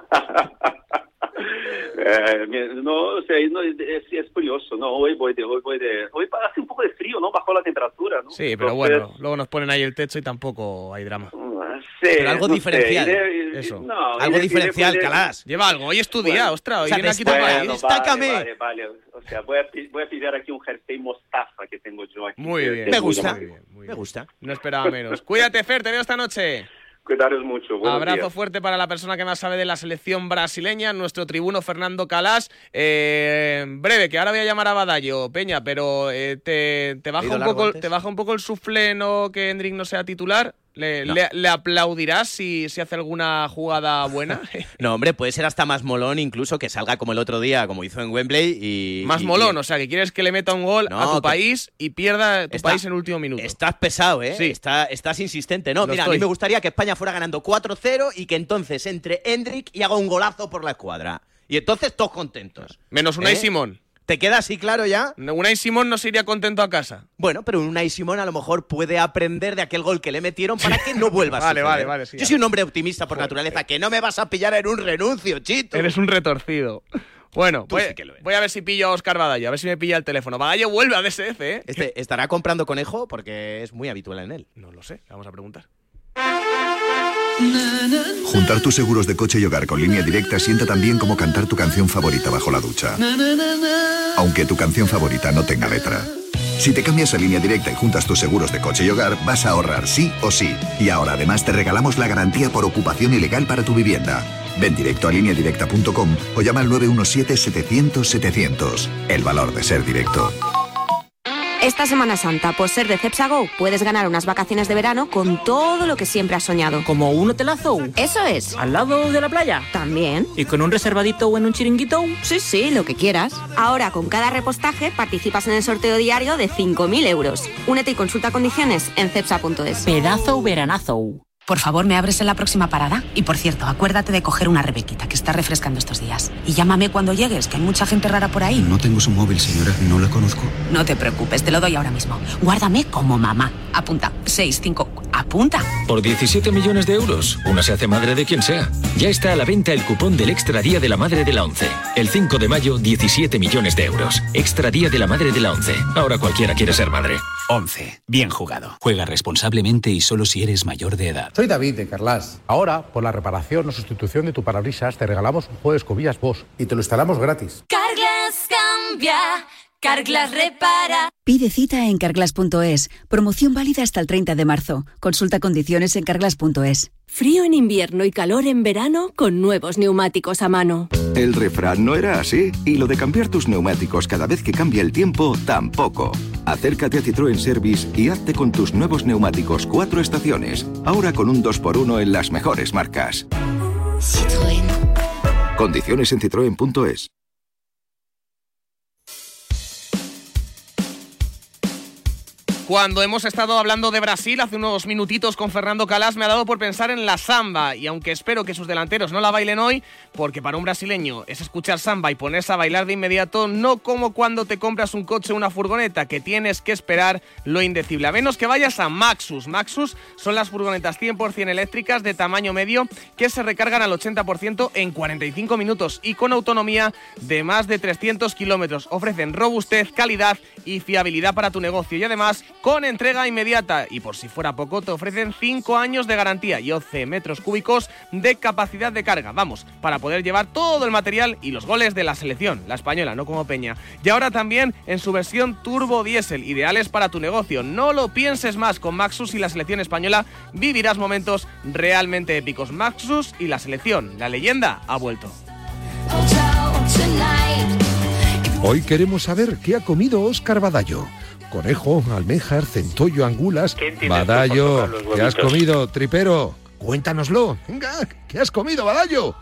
No, o sea, es curioso, ¿no? Hoy hace un poco de frío, ¿no? Bajó la temperatura, ¿no? Sí, pero entonces, bueno, luego nos ponen ahí el techo y tampoco hay drama. Sí, pero algo diferencial. Eso. No, algo diferencial, Calas. Lleva algo. Hoy es tu día, ostras. Hoy viene aquí tu país. Destácame. Vale. O sea, voy a pillar aquí un jersey mostaza que tengo yo aquí. Muy bien. Me gusta. Me gusta. No esperaba menos. Cuídate, Fer. Te veo esta noche. Cuidaros mucho. Abrazo días. fuerte para la persona que más sabe de la selección brasileña, nuestro tribuno Fernando Calas. Breve, que ahora voy a llamar a Badallo, Peña, pero te baja un poco el suflé, ¿no? Que Hendrik no sea titular. ¿Le aplaudirás si hace alguna jugada buena? No, hombre, puede ser hasta más molón incluso que salga como el otro día, como hizo en Wembley. Molón, o sea, que quieres que le meta un gol a tu país y pierda tu país en el último minuto. Estás pesado, ¿eh? Sí. Estás insistente. No, mira, a mí me gustaría que España fuera ganando 4-0 y que entonces entre Hendrik y haga un golazo por la escuadra. Y entonces todos contentos. Menos Unai Simón. ¿Te queda así claro ya? Unai Simón no se iría contento a casa. Bueno, pero Unai Simón a lo mejor puede aprender de aquel gol que le metieron para que no vuelva a suceder. Vale. Sí, yo soy un hombre optimista por naturaleza, que no me vas a pillar en un renuncio, Chito. Eres un retorcido. Bueno, voy a ver si pillo a Óscar Badallo, a ver si me pilla el teléfono. Badallo vuelve a DSF, ¿eh? ¿Estará comprando conejo? Porque es muy habitual en él. No lo sé, vamos a preguntar. Juntar tus seguros de coche y hogar con Línea Directa sienta tan bien como cantar tu canción favorita bajo la ducha. Aunque tu canción favorita no tenga letra. Si te cambias a Línea Directa y juntas tus seguros de coche y hogar, vas a ahorrar sí o sí. Y ahora además te regalamos la garantía por ocupación ilegal para tu vivienda. Ven directo a lineadirecta.com o llama al 917-700-700. El valor de ser directo. Esta Semana Santa, por ser de Cepsa Go, puedes ganar unas vacaciones de verano con todo lo que siempre has soñado. ¿Como un hotelazo? Eso es. ¿Al lado de la playa? También. ¿Y con un reservadito o en un chiringuito? Sí, lo que quieras. Ahora, con cada repostaje, participas en el sorteo diario de 5.000 euros. Únete y consulta condiciones en cepsa.es. Pedazo veranazo. Por favor, ¿me abres en la próxima parada? Y por cierto, acuérdate de coger una Rebequita, que está refrescando estos días. Y llámame cuando llegues, que hay mucha gente rara por ahí. No tengo su móvil, señora. No la conozco. No te preocupes, te lo doy ahora mismo. Guárdame como mamá. Apunta. 65. Apunta. Por 17 millones de euros, una se hace madre de quien sea. Ya está a la venta el cupón del Extra Día de la Madre de la ONCE. El 5 de mayo, 17 millones de euros. Extra Día de la Madre de la ONCE. Ahora cualquiera quiere ser madre. ONCE. Bien jugado. Juega responsablemente y solo si eres mayor de edad. Soy David de Carlas. Ahora, por la reparación o sustitución de tu parabrisas, te regalamos un juego de escobillas Bosch y te lo instalamos gratis. Carglass cambia, Carglass repara. Pide cita en carglass.es. Promoción válida hasta el 30 de marzo. Consulta condiciones en carglass.es. Frío en invierno y calor en verano con nuevos neumáticos a mano. El refrán no era así, y lo de cambiar tus neumáticos cada vez que cambia el tiempo, tampoco. Acércate a Citroën Service y hazte con tus nuevos neumáticos 4 estaciones, ahora con un 2x1 en las mejores marcas. Citroën. Condiciones en citroen.es. Cuando hemos estado hablando de Brasil hace unos minutitos con Fernando Calas, me ha dado por pensar en la samba, y aunque espero que sus delanteros no la bailen hoy, porque para un brasileño es escuchar samba y ponerse a bailar de inmediato, no como cuando te compras un coche o una furgoneta, que tienes que esperar lo indecible. A menos que vayas a Maxus. Maxus son las furgonetas 100% eléctricas de tamaño medio que se recargan al 80% en 45 minutos y con autonomía de más de 300 kilómetros. Ofrecen robustez, calidad y fiabilidad para tu negocio, y además con entrega inmediata, y por si fuera poco te ofrecen 5 años de garantía y 11 metros cúbicos de capacidad de carga, vamos, para poder llevar todo el material y los goles de la selección, la española, no como Peña. Y ahora también en su versión turbo diésel, ideales para tu negocio. No lo pienses más, con Maxus y la selección española vivirás momentos realmente épicos. Maxus y la selección, la leyenda ha vuelto. Hoy queremos saber qué ha comido Óscar Badallo. Conejo, almejas, centollo, angulas. Badallo, ¿qué has comido, tripero? Cuéntanoslo. Venga, ¿qué has comido, Badallo?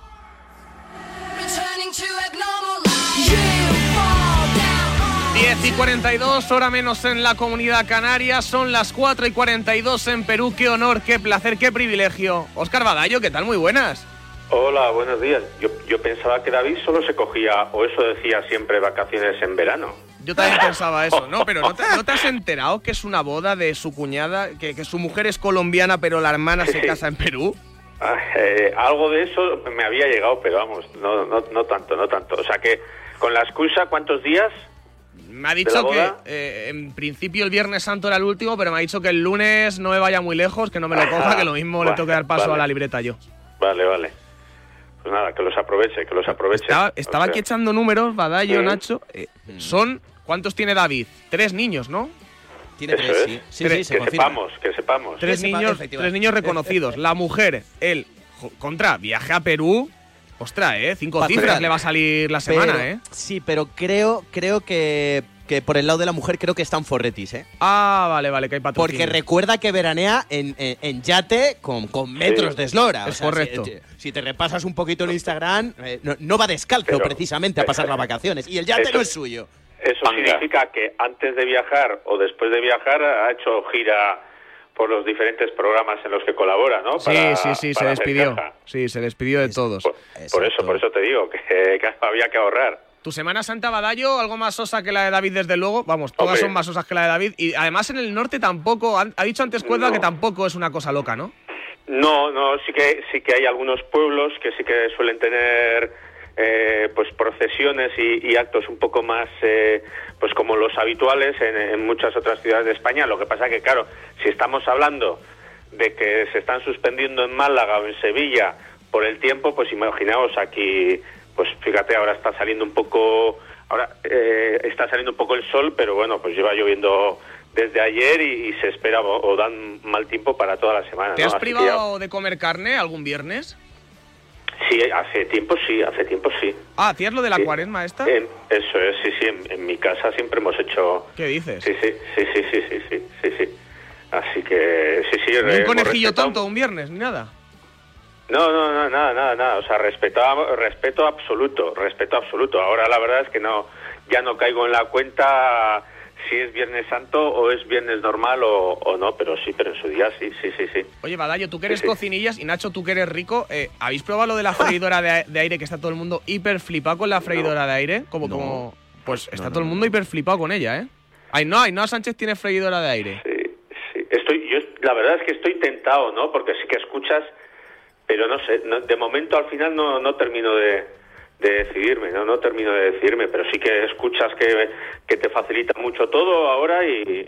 10:42, hora menos en la Comunidad Canaria, son las 4:42 en Perú. Qué honor, qué placer, qué privilegio. Óscar Badallo, ¿qué tal? Muy buenas. Hola, buenos días. Yo pensaba que David solo se cogía, o eso decía siempre, vacaciones en verano. Yo también pensaba eso, ¿no? Pero ¿no te has enterado que es una boda de su cuñada, que su mujer es colombiana, pero la hermana se casa en Perú? Algo de eso me había llegado, pero vamos, no tanto. O sea que, con la excusa, ¿cuántos días? Me ha dicho que en principio el Viernes Santo era el último, pero me ha dicho que el lunes no me vaya muy lejos, que no me lo coja, que lo mismo le tengo que dar paso a la libreta yo. Vale. Pues nada, que los aproveche. Estaba aquí echando números, Badallo, Nacho. ¿Cuántos tiene David? 3 niños, ¿no? Tiene 3, sí. Sí, se confirma. Que sepamos. 3 niños reconocidos. La mujer, él, viaje a Perú. Ostras, 5 cifras le va a salir la semana, Sí, pero creo que por el lado de la mujer creo que está en Forretis, Ah, vale, que hay patrocinio. Porque recuerda que veranea en yate con metros de eslora. Es correcto. Si te repasas un poquito el Instagram, no va descalzo precisamente a pasar las vacaciones. Y el yate no es suyo. Eso significa que antes de viajar o después de viajar ha hecho gira por los diferentes programas en los que colabora, ¿no? Sí, se despidió. Sí, se despidió de todos. Por eso te digo que había que ahorrar. Tu Semana Santa, Badallo, algo más sosa que la de David, desde luego. Vamos, todas son más sosas que la de David. Y además en el norte tampoco, ha dicho antes Cuerda que tampoco es una cosa loca, ¿no? No, sí que hay algunos pueblos que sí que suelen tener pues procesiones y actos un poco más pues como los habituales en muchas otras ciudades de España. Lo que pasa que, claro, si estamos hablando de que se están suspendiendo en Málaga o en Sevilla por el tiempo, pues imaginaos aquí, pues fíjate, ahora está saliendo un poco el sol, pero bueno, pues lleva lloviendo desde ayer y se espera o dan mal tiempo para toda la semana. ¿Te has privado de comer carne algún viernes? Sí, hace tiempo sí. Ah, ¿hacías lo de la cuaresma esta? Eso es, sí, en mi casa siempre hemos hecho... ¿Qué dices? Sí. Así que, sí. ¿Ni un conejillo tonto un viernes, ni nada? No, nada. O sea, respeto absoluto. Ahora la verdad es que ya no caigo en la cuenta si es Viernes Santo o es Viernes normal o no, pero en su día sí. Oye, Badallo, tú que eres cocinillas y Nacho, tú que eres rico, ¿habéis probado lo de la freidora de aire que está todo el mundo hiper flipado con la freidora de aire? Pues está todo el mundo hiper flipado con ella, ¿eh? Ainhoa Sánchez tiene freidora de aire. Sí. Yo la verdad es que estoy tentado, ¿no? Porque sí que escuchas, pero no sé, de momento al final no termino de decidirme, no termino de decidirme, pero sí que escuchas que te facilita mucho todo ahora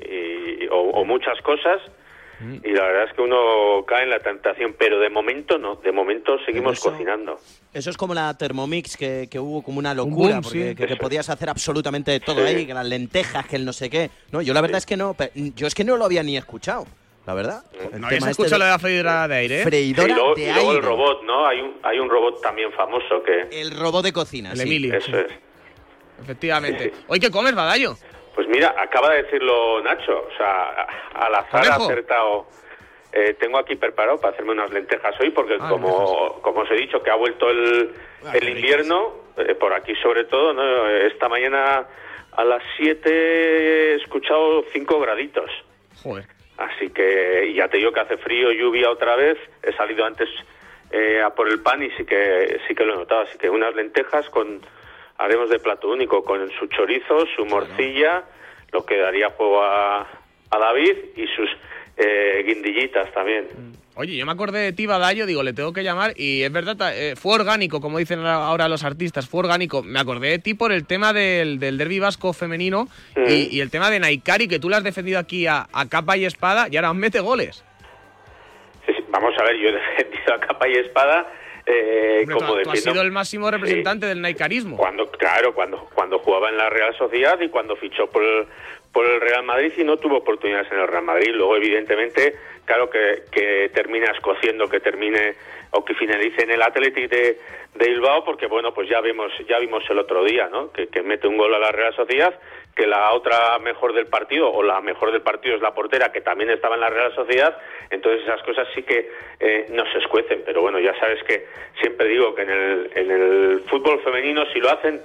o muchas cosas, y la verdad es que uno cae en la tentación, pero de momento no, de momento seguimos cocinando. Eso es como la Thermomix, que hubo como una locura, boom, porque sí. que podías hacer absolutamente todo ahí, que las lentejas, que el no sé qué. No, yo la verdad es que no, yo es que no lo había ni escuchado, la verdad. ¿No habías escuchado lo de la freidora de aire? Freidora y luego aire. El robot, ¿no? Hay un robot también famoso que... El robot de cocina, el Emilio. Eso es. Efectivamente. ¿Hoy qué comes, Badallo? Pues mira, acaba de decirlo Nacho, o sea, al azar ha acertado. Tengo aquí preparado para hacerme unas lentejas hoy, porque como os he dicho, que ha vuelto el invierno, por aquí sobre todo, ¿no? Esta mañana a las 7 he escuchado 5 graditos. Joder. Así que ya te digo que hace frío, lluvia otra vez. He salido antes a por el pan y sí que lo he notado. Así que unas lentejas haremos de plato único, con su chorizo, su morcilla, lo que daría juego a David, y sus guindillitas también. Oye, yo me acordé de ti, Badallo, digo, le tengo que llamar, y es verdad, fue orgánico, como dicen ahora los artistas, fue orgánico. Me acordé de ti por el tema del derbi vasco femenino y el tema de Naikari, que tú lo has defendido aquí a capa y espada, y ahora mete goles. Sí, vamos a ver, yo he defendido a capa y espada. Hombre, tú has sido el máximo representante del naikarismo. Cuando jugaba en la Real Sociedad y cuando fichó por el Real Madrid y no tuvo oportunidades en el Real Madrid. Luego, evidentemente, claro que termina escociendo, que termine o que finalice en el Athletic de Bilbao, porque bueno, pues ya vimos el otro día, ¿no? Que mete un gol a la Real Sociedad, que la otra mejor del partido, o la mejor del partido, es la portera, que también estaba en la Real Sociedad. Entonces esas cosas sí que no se escuecen, pero bueno, ya sabes que siempre digo que en el fútbol femenino, si lo hacen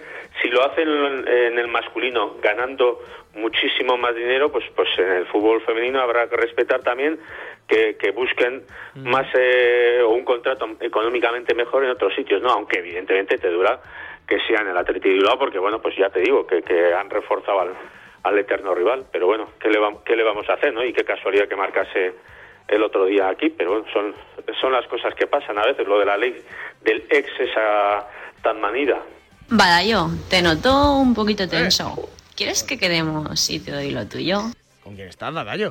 en el masculino ganando muchísimo más dinero, pues en el fútbol femenino habrá que respetar también que busquen más o un contrato económicamente mejor en otros sitios, ¿no? Aunque evidentemente te dura que sea en el Athletic de Bilbao, porque bueno, pues ya te digo que han reforzado al eterno rival, pero bueno, ¿qué le vamos a hacer, no? Y qué casualidad que marcase el otro día aquí, pero bueno, son las cosas que pasan a veces, lo de la ley del ex esa tan manida. Badallo, te noto un poquito tenso. ¿Quieres que quedemos y te doy lo tuyo? ¿Con quién estás, Badallo?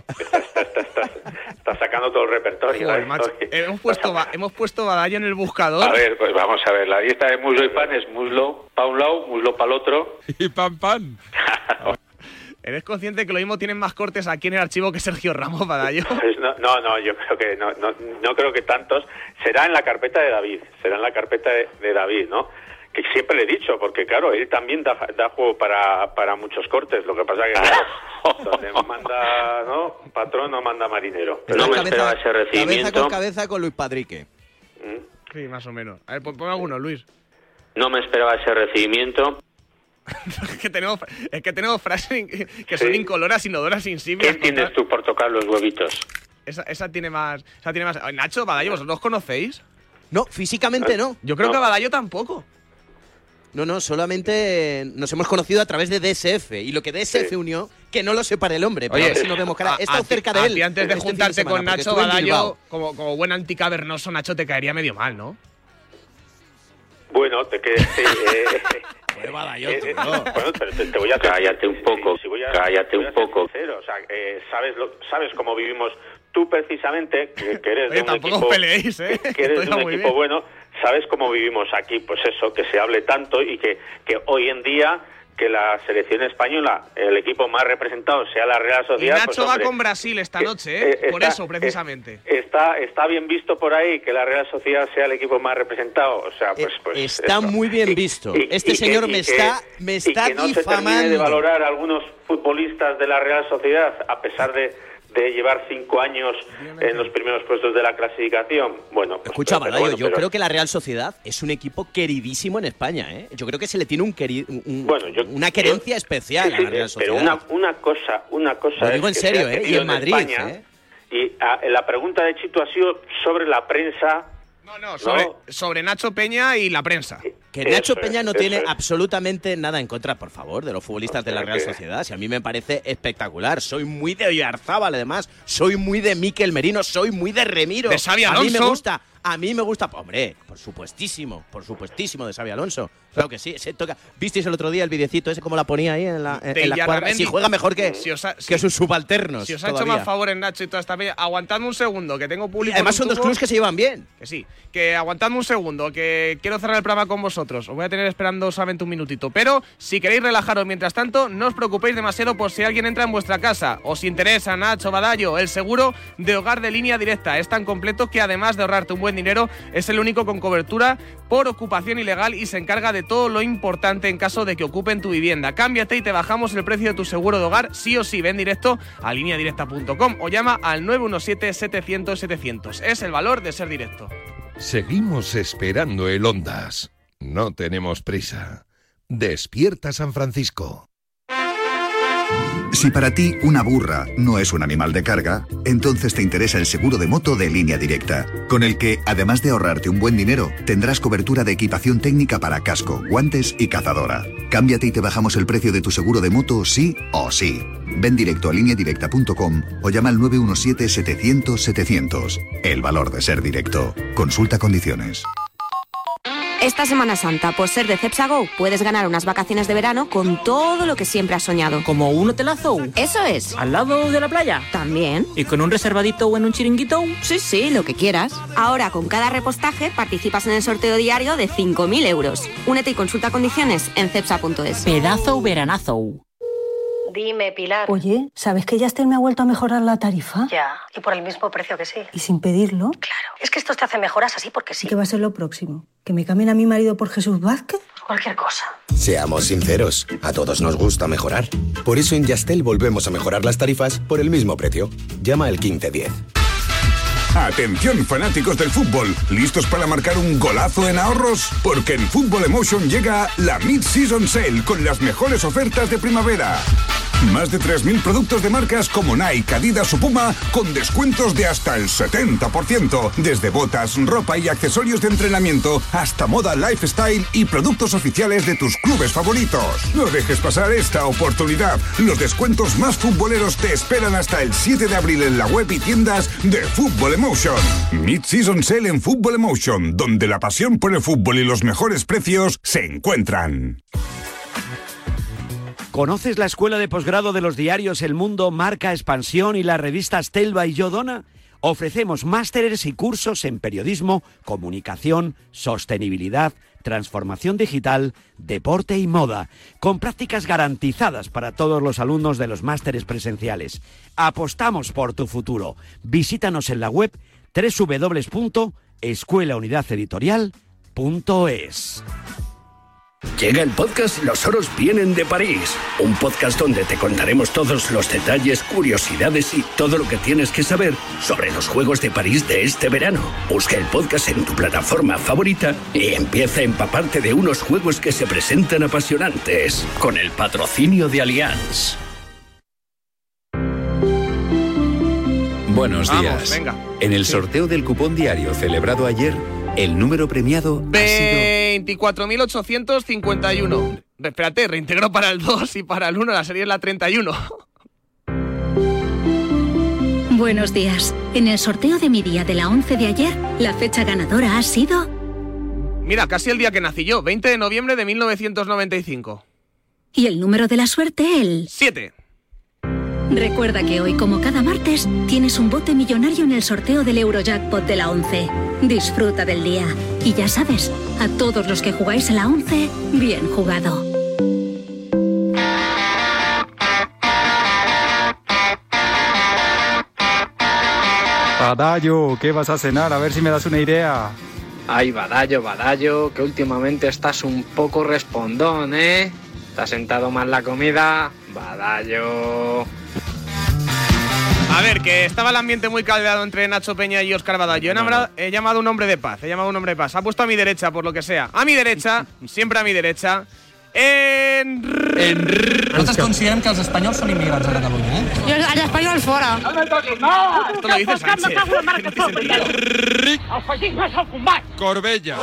Estás sacando todo el repertorio. Joder, macho. Hemos puesto Badallo en el buscador. A ver, pues vamos a ver. La dieta de muslo y pan es muslo para un lado, muslo para el otro. Y pan. ¿Eres consciente que lo mismo tienen más cortes aquí en el archivo que Sergio Ramos, Badallo? Pues no, yo creo que no creo que tantos. Será en la carpeta de David, ¿no? Que siempre le he dicho, porque claro, él también da juego para muchos cortes. Lo que pasa que claro, donde manda, ¿no? Patrón no manda marinero. Pero no me esperaba ese recibimiento. Cabeza con Luis Padrique. Sí, más o menos. A ver, pon alguno, Luis. No me esperaba ese recibimiento. Es que tenemos frases que son incoloras, inodoras, insípidas. ¿Qué entiendes tú por tocar los huevitos? Esa tiene más. Nacho, Badallo, ¿vosotros conocéis? No, físicamente no. Yo creo que a Badallo tampoco. No, solamente nos hemos conocido a través de DSF, y lo que DSF unió, que no lo separe el hombre, pero oye, a ver si nos vemos cara. He estado cerca de él. Y antes de juntarte con Nacho, Badallo, como buen anticavernoso, Nacho, te caería medio mal, ¿no? Bueno, te Badallo, bueno, te voy a cállate un poco, cállate un poco. Sincero, o sea, sabes cómo vivimos tú precisamente, que eres oye, de un tampoco equipo, peleéis, que eres de un equipo bueno, sabes cómo vivimos aquí, pues eso, que se hable tanto y que hoy en día que la selección española, el equipo más representado sea la Real Sociedad. Y Nacho pues, hombre, va con Brasil esta noche, por eso precisamente. está bien visto por ahí que la Real Sociedad sea el equipo más representado. O sea, pues está eso. muy bien visto. Este señor me está y que no se termine de valorar a algunos futbolistas de la Real Sociedad a pesar de llevar 5 años en los primeros puestos de la clasificación. Bueno, pues, escucha, Badayo, yo creo que la Real Sociedad es un equipo queridísimo en España, ¿eh? Yo creo que se le tiene una querencia especial a la Real Sociedad. Pero una cosa lo digo en serio, ¿eh? Y en Madrid, España, ¿eh? Y la pregunta de Chito ha sido sobre la prensa. Sobre Nacho Peña y la prensa. Que Nacho Peña no tiene absolutamente nada en contra, por favor, de los futbolistas de la Real Sociedad. Si a mí me parece espectacular. Soy muy de Oyarzábal, además. Soy muy de Mikel Merino. Soy muy de Remiro. De Xabi Alonso. A mí me gusta, hombre, por supuestísimo de Xabi Alonso. Claro que sí, se toca. ¿Visteis el otro día el videcito ese como la ponía ahí en la cuadra? Si juega mejor que sus subalternos. Si os ha hecho más favores Nacho y toda esta peña, aguantadme un segundo, que tengo público. Además son dos clubes que se llevan bien. Que sí, que aguantadme un segundo, que quiero cerrar el programa con vosotros. Os voy a tener esperando solamente un minutito. Pero si queréis relajaros mientras tanto, no os preocupéis demasiado por si alguien entra en vuestra casa. Os interesa, Nacho, Badayo, el seguro de hogar de Línea Directa. Es tan completo que además de ahorrarte un buen dinero, es el único con cobertura por ocupación ilegal y se encarga de todo lo importante en caso de que ocupen tu vivienda. Cámbiate y te bajamos el precio de tu seguro de hogar, sí o sí. Ven directo a lineadirecta.com o llama al 917-700-700. Es el valor de ser directo. Seguimos esperando el Ondas. No tenemos prisa. Despierta San Francisco. Si para ti una burra no es un animal de carga, entonces te interesa el seguro de moto de Línea Directa, con el que, además de ahorrarte un buen dinero, tendrás cobertura de equipación técnica para casco, guantes y cazadora. Cámbiate y te bajamos el precio de tu seguro de moto sí o sí. Ven directo a lineadirecta.com o llama al 917-700-700. El valor de ser directo. Consulta condiciones. Esta Semana Santa, por ser de Cepsa Go, puedes ganar unas vacaciones de verano con todo lo que siempre has soñado. ¿Como un hotelazo? Eso es. ¿Al lado de la playa? También. ¿Y con un reservadito o en un chiringuito? Sí, lo que quieras. Ahora, con cada repostaje, participas en el sorteo diario de 5.000 euros. Únete y consulta condiciones en cepsa.es. Pedazo veranazo. Dime, Pilar. Oye, ¿sabes que Yastel me ha vuelto a mejorar la tarifa? Ya, y por el mismo precio que sí. ¿Y sin pedirlo? Claro, es que estos te hacen mejoras así porque sí. ¿Y qué va a ser lo próximo? ¿Que me cambien a mi marido por Jesús Vázquez? Cualquier cosa. Seamos sinceros, a todos nos gusta mejorar. Por eso en Yastel volvemos a mejorar las tarifas por el mismo precio. Llama al 1510. Atención fanáticos del fútbol, ¿listos para marcar un golazo en ahorros? Porque en Fútbol Emotion llega la Mid-Season Sale con las mejores ofertas de primavera. Más de 3.000 productos de marcas como Nike, Adidas o Puma con descuentos de hasta el 70%. Desde botas, ropa y accesorios de entrenamiento hasta moda lifestyle y productos oficiales de tus clubes favoritos. No dejes pasar esta oportunidad. Los descuentos más futboleros te esperan hasta el 7 de abril en la web y tiendas de Fútbol Emotion. Mid-Season Sale en Fútbol Emotion, donde la pasión por el fútbol y los mejores precios se encuentran. ¿Conoces la escuela de posgrado de los diarios El Mundo, Marca, Expansión y las revistas Telva y Yodona? Ofrecemos másteres y cursos en periodismo, comunicación, sostenibilidad, transformación digital, deporte y moda, con prácticas garantizadas para todos los alumnos de los másteres presenciales. Apostamos por tu futuro. Visítanos en la web www.escuelaunidadeditorial.es. Llega el podcast Los Oros Vienen de París, un podcast donde te contaremos todos los detalles, curiosidades y todo lo que tienes que saber sobre los Juegos de París de este verano. Busca el podcast en tu plataforma favorita y empieza a empaparte de unos juegos que se presentan apasionantes, con el patrocinio de Allianz. Buenos días. Venga. En el sorteo del cupón diario celebrado ayer, el número premiado ha sido 24.851. Espérate, reintegro para el 2 y para el 1, la serie es la 31. Buenos días. En el sorteo de mi día de la 11 de ayer, la fecha ganadora ha sido... Mira, casi el día que nací yo, 20 de noviembre de 1995. Y el número de la suerte, el... 7. Recuerda que hoy, como cada martes, tienes un bote millonario en el sorteo del Eurojackpot de la 11. Disfruta del día. Y ya sabes, a todos los que jugáis a la 11, bien jugado. Badallo, ¿qué vas a cenar? A ver si me das una idea. Ay, Badallo, que últimamente estás un poco respondón, ¿eh? ¿Te has sentado mal la comida? Badallo. A ver, que estaba el ambiente muy caldeado entre Nacho Peña y Óscar Badallo. He llamado a un hombre de paz, Se ha puesto a mi derecha, por lo que sea. A mi derecha, siempre a mi derecha. Nosaltres considerem que els espanyols són immigrants a Catalunya, eh? Jo, els espanyols fora. Esto lo dice Sánchez. El feixisme és el combat. Corbella.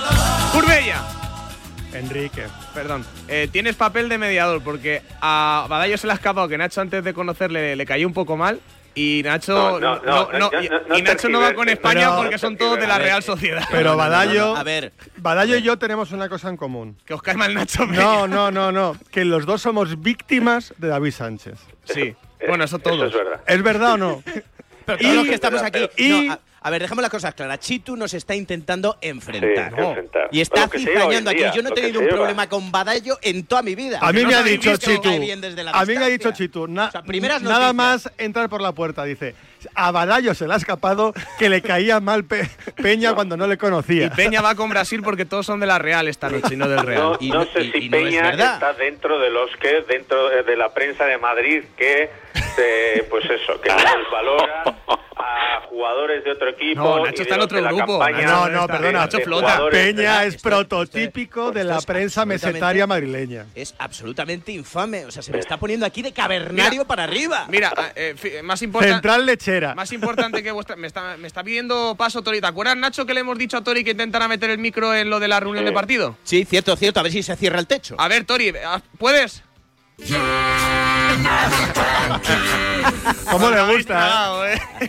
Enrique. Perdón. Tienes papel de mediador, porque a Badallo se le ha escapado que Nacho antes de conocerle le cayó un poco mal. Y Nacho no va con España porque son todos de la Real Sociedad. Pero Badallo, A ver, Badallo y yo tenemos una cosa en común. Que os cae mal Nacho Peña. No. Que los dos somos víctimas de David Sánchez. Sí. Bueno, eso todos. Eso es verdad. ¿Es verdad o no? pero todos los que estamos aquí... No, a ver, dejemos las cosas claras. Chitu nos está intentando enfrentar. Sí, enfrentar. Y está Lo que se lleva cizañando hoy en aquí. día, Yo no he lo que tenido se un lleva. problema con Badallo en toda mi vida. A mí me ha habéis dicho visto que Chitu. cae bien desde la A mí me ha distancia. dicho Chitu. primeras Nada noticias. más entrar por la puerta. Dice, a Badallo se le ha escapado que le caía mal Peña cuando no le conocía. Y Peña va con Brasil porque todos son de la Real esta noche y no del Real. No sé si Peña está dentro de los que, dentro de la prensa de Madrid, que pues eso, que nos valoran a jugadores de otro equipo. No, Nacho y está en de otro la grupo. campaña No, perdona. Nacho flota. jugadores de Peña la- es prototípico de la prensa mesetaria madrileña. Es absolutamente infame. O sea, se me está poniendo aquí de cavernario para arriba. Mira, más importante. Central lechera. Más importante que vuestra. Me está pidiendo paso Tori. ¿Te acuerdas, Nacho, que le hemos dicho a Tori que intentara meter el micro en lo de la reunión de partido? Sí, cierto. A ver si se cierra el techo. A ver, Tori, ¿puedes? ¿Cómo le gusta? Claro,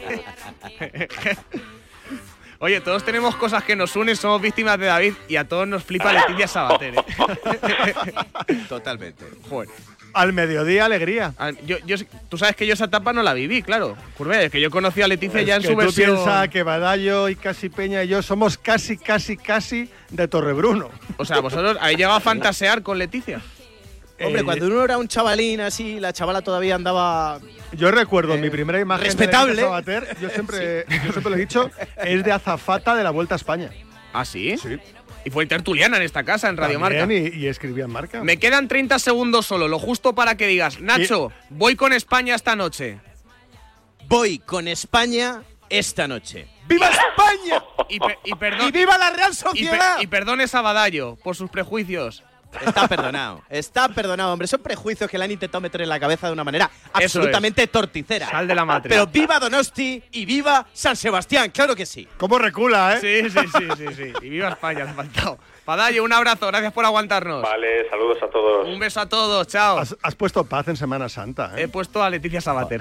Oye, todos tenemos cosas que nos unen, somos víctimas de David y a todos nos flipa Leticia Sabater. Totalmente. Joder. Al mediodía, alegría. Tú sabes que yo esa etapa no la viví, claro. Curve, es que yo conocí a Leticia ya en que su tú versión. piensas que Badallo y Casi Peña y yo somos casi de Torrebruno. O sea, vosotros habéis llegado a fantasear con Leticia. Hombre, cuando uno era un chavalín así, la chavala todavía andaba... Yo recuerdo mi primera imagen respetable. de Leticia Sabater, yo siempre lo he dicho, es de azafata de la Vuelta a España. ¿Ah, sí? Sí. Y fue tertuliana en esta casa, en Radio Marca. Y escribía en Marca. Me quedan 30 segundos solo, lo justo para que digas, Nacho, voy con España esta noche. Voy con España esta noche. ¡Viva España! Y perdón, ¡Y viva la Real Sociedad! y perdones a Badallo por sus prejuicios. Está perdonado, hombre. Son prejuicios que le han intentado meter en la cabeza de una manera absolutamente torticera. Sal de la matriz. Pero viva Donosti y viva San Sebastián, claro que sí. ¿Cómo recula, Sí. Y viva España, te ha faltado. Badallo, un abrazo, gracias por aguantarnos. Vale, saludos a todos. Un beso a todos, chao. Has puesto paz en Semana Santa, ¿eh? He puesto a Leticia Sabater.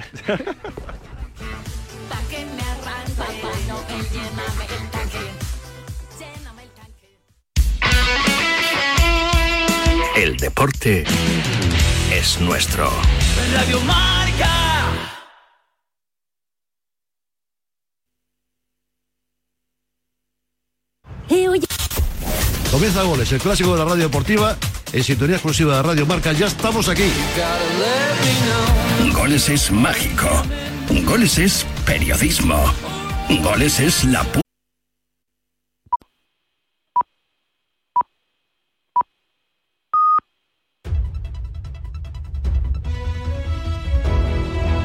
El deporte es nuestro. Radio Marca. Comienza Goles, el clásico de la radio deportiva, en sintonía exclusiva de Radio Marca. Ya estamos aquí. Goles es mágico. Goles es periodismo. Goles es la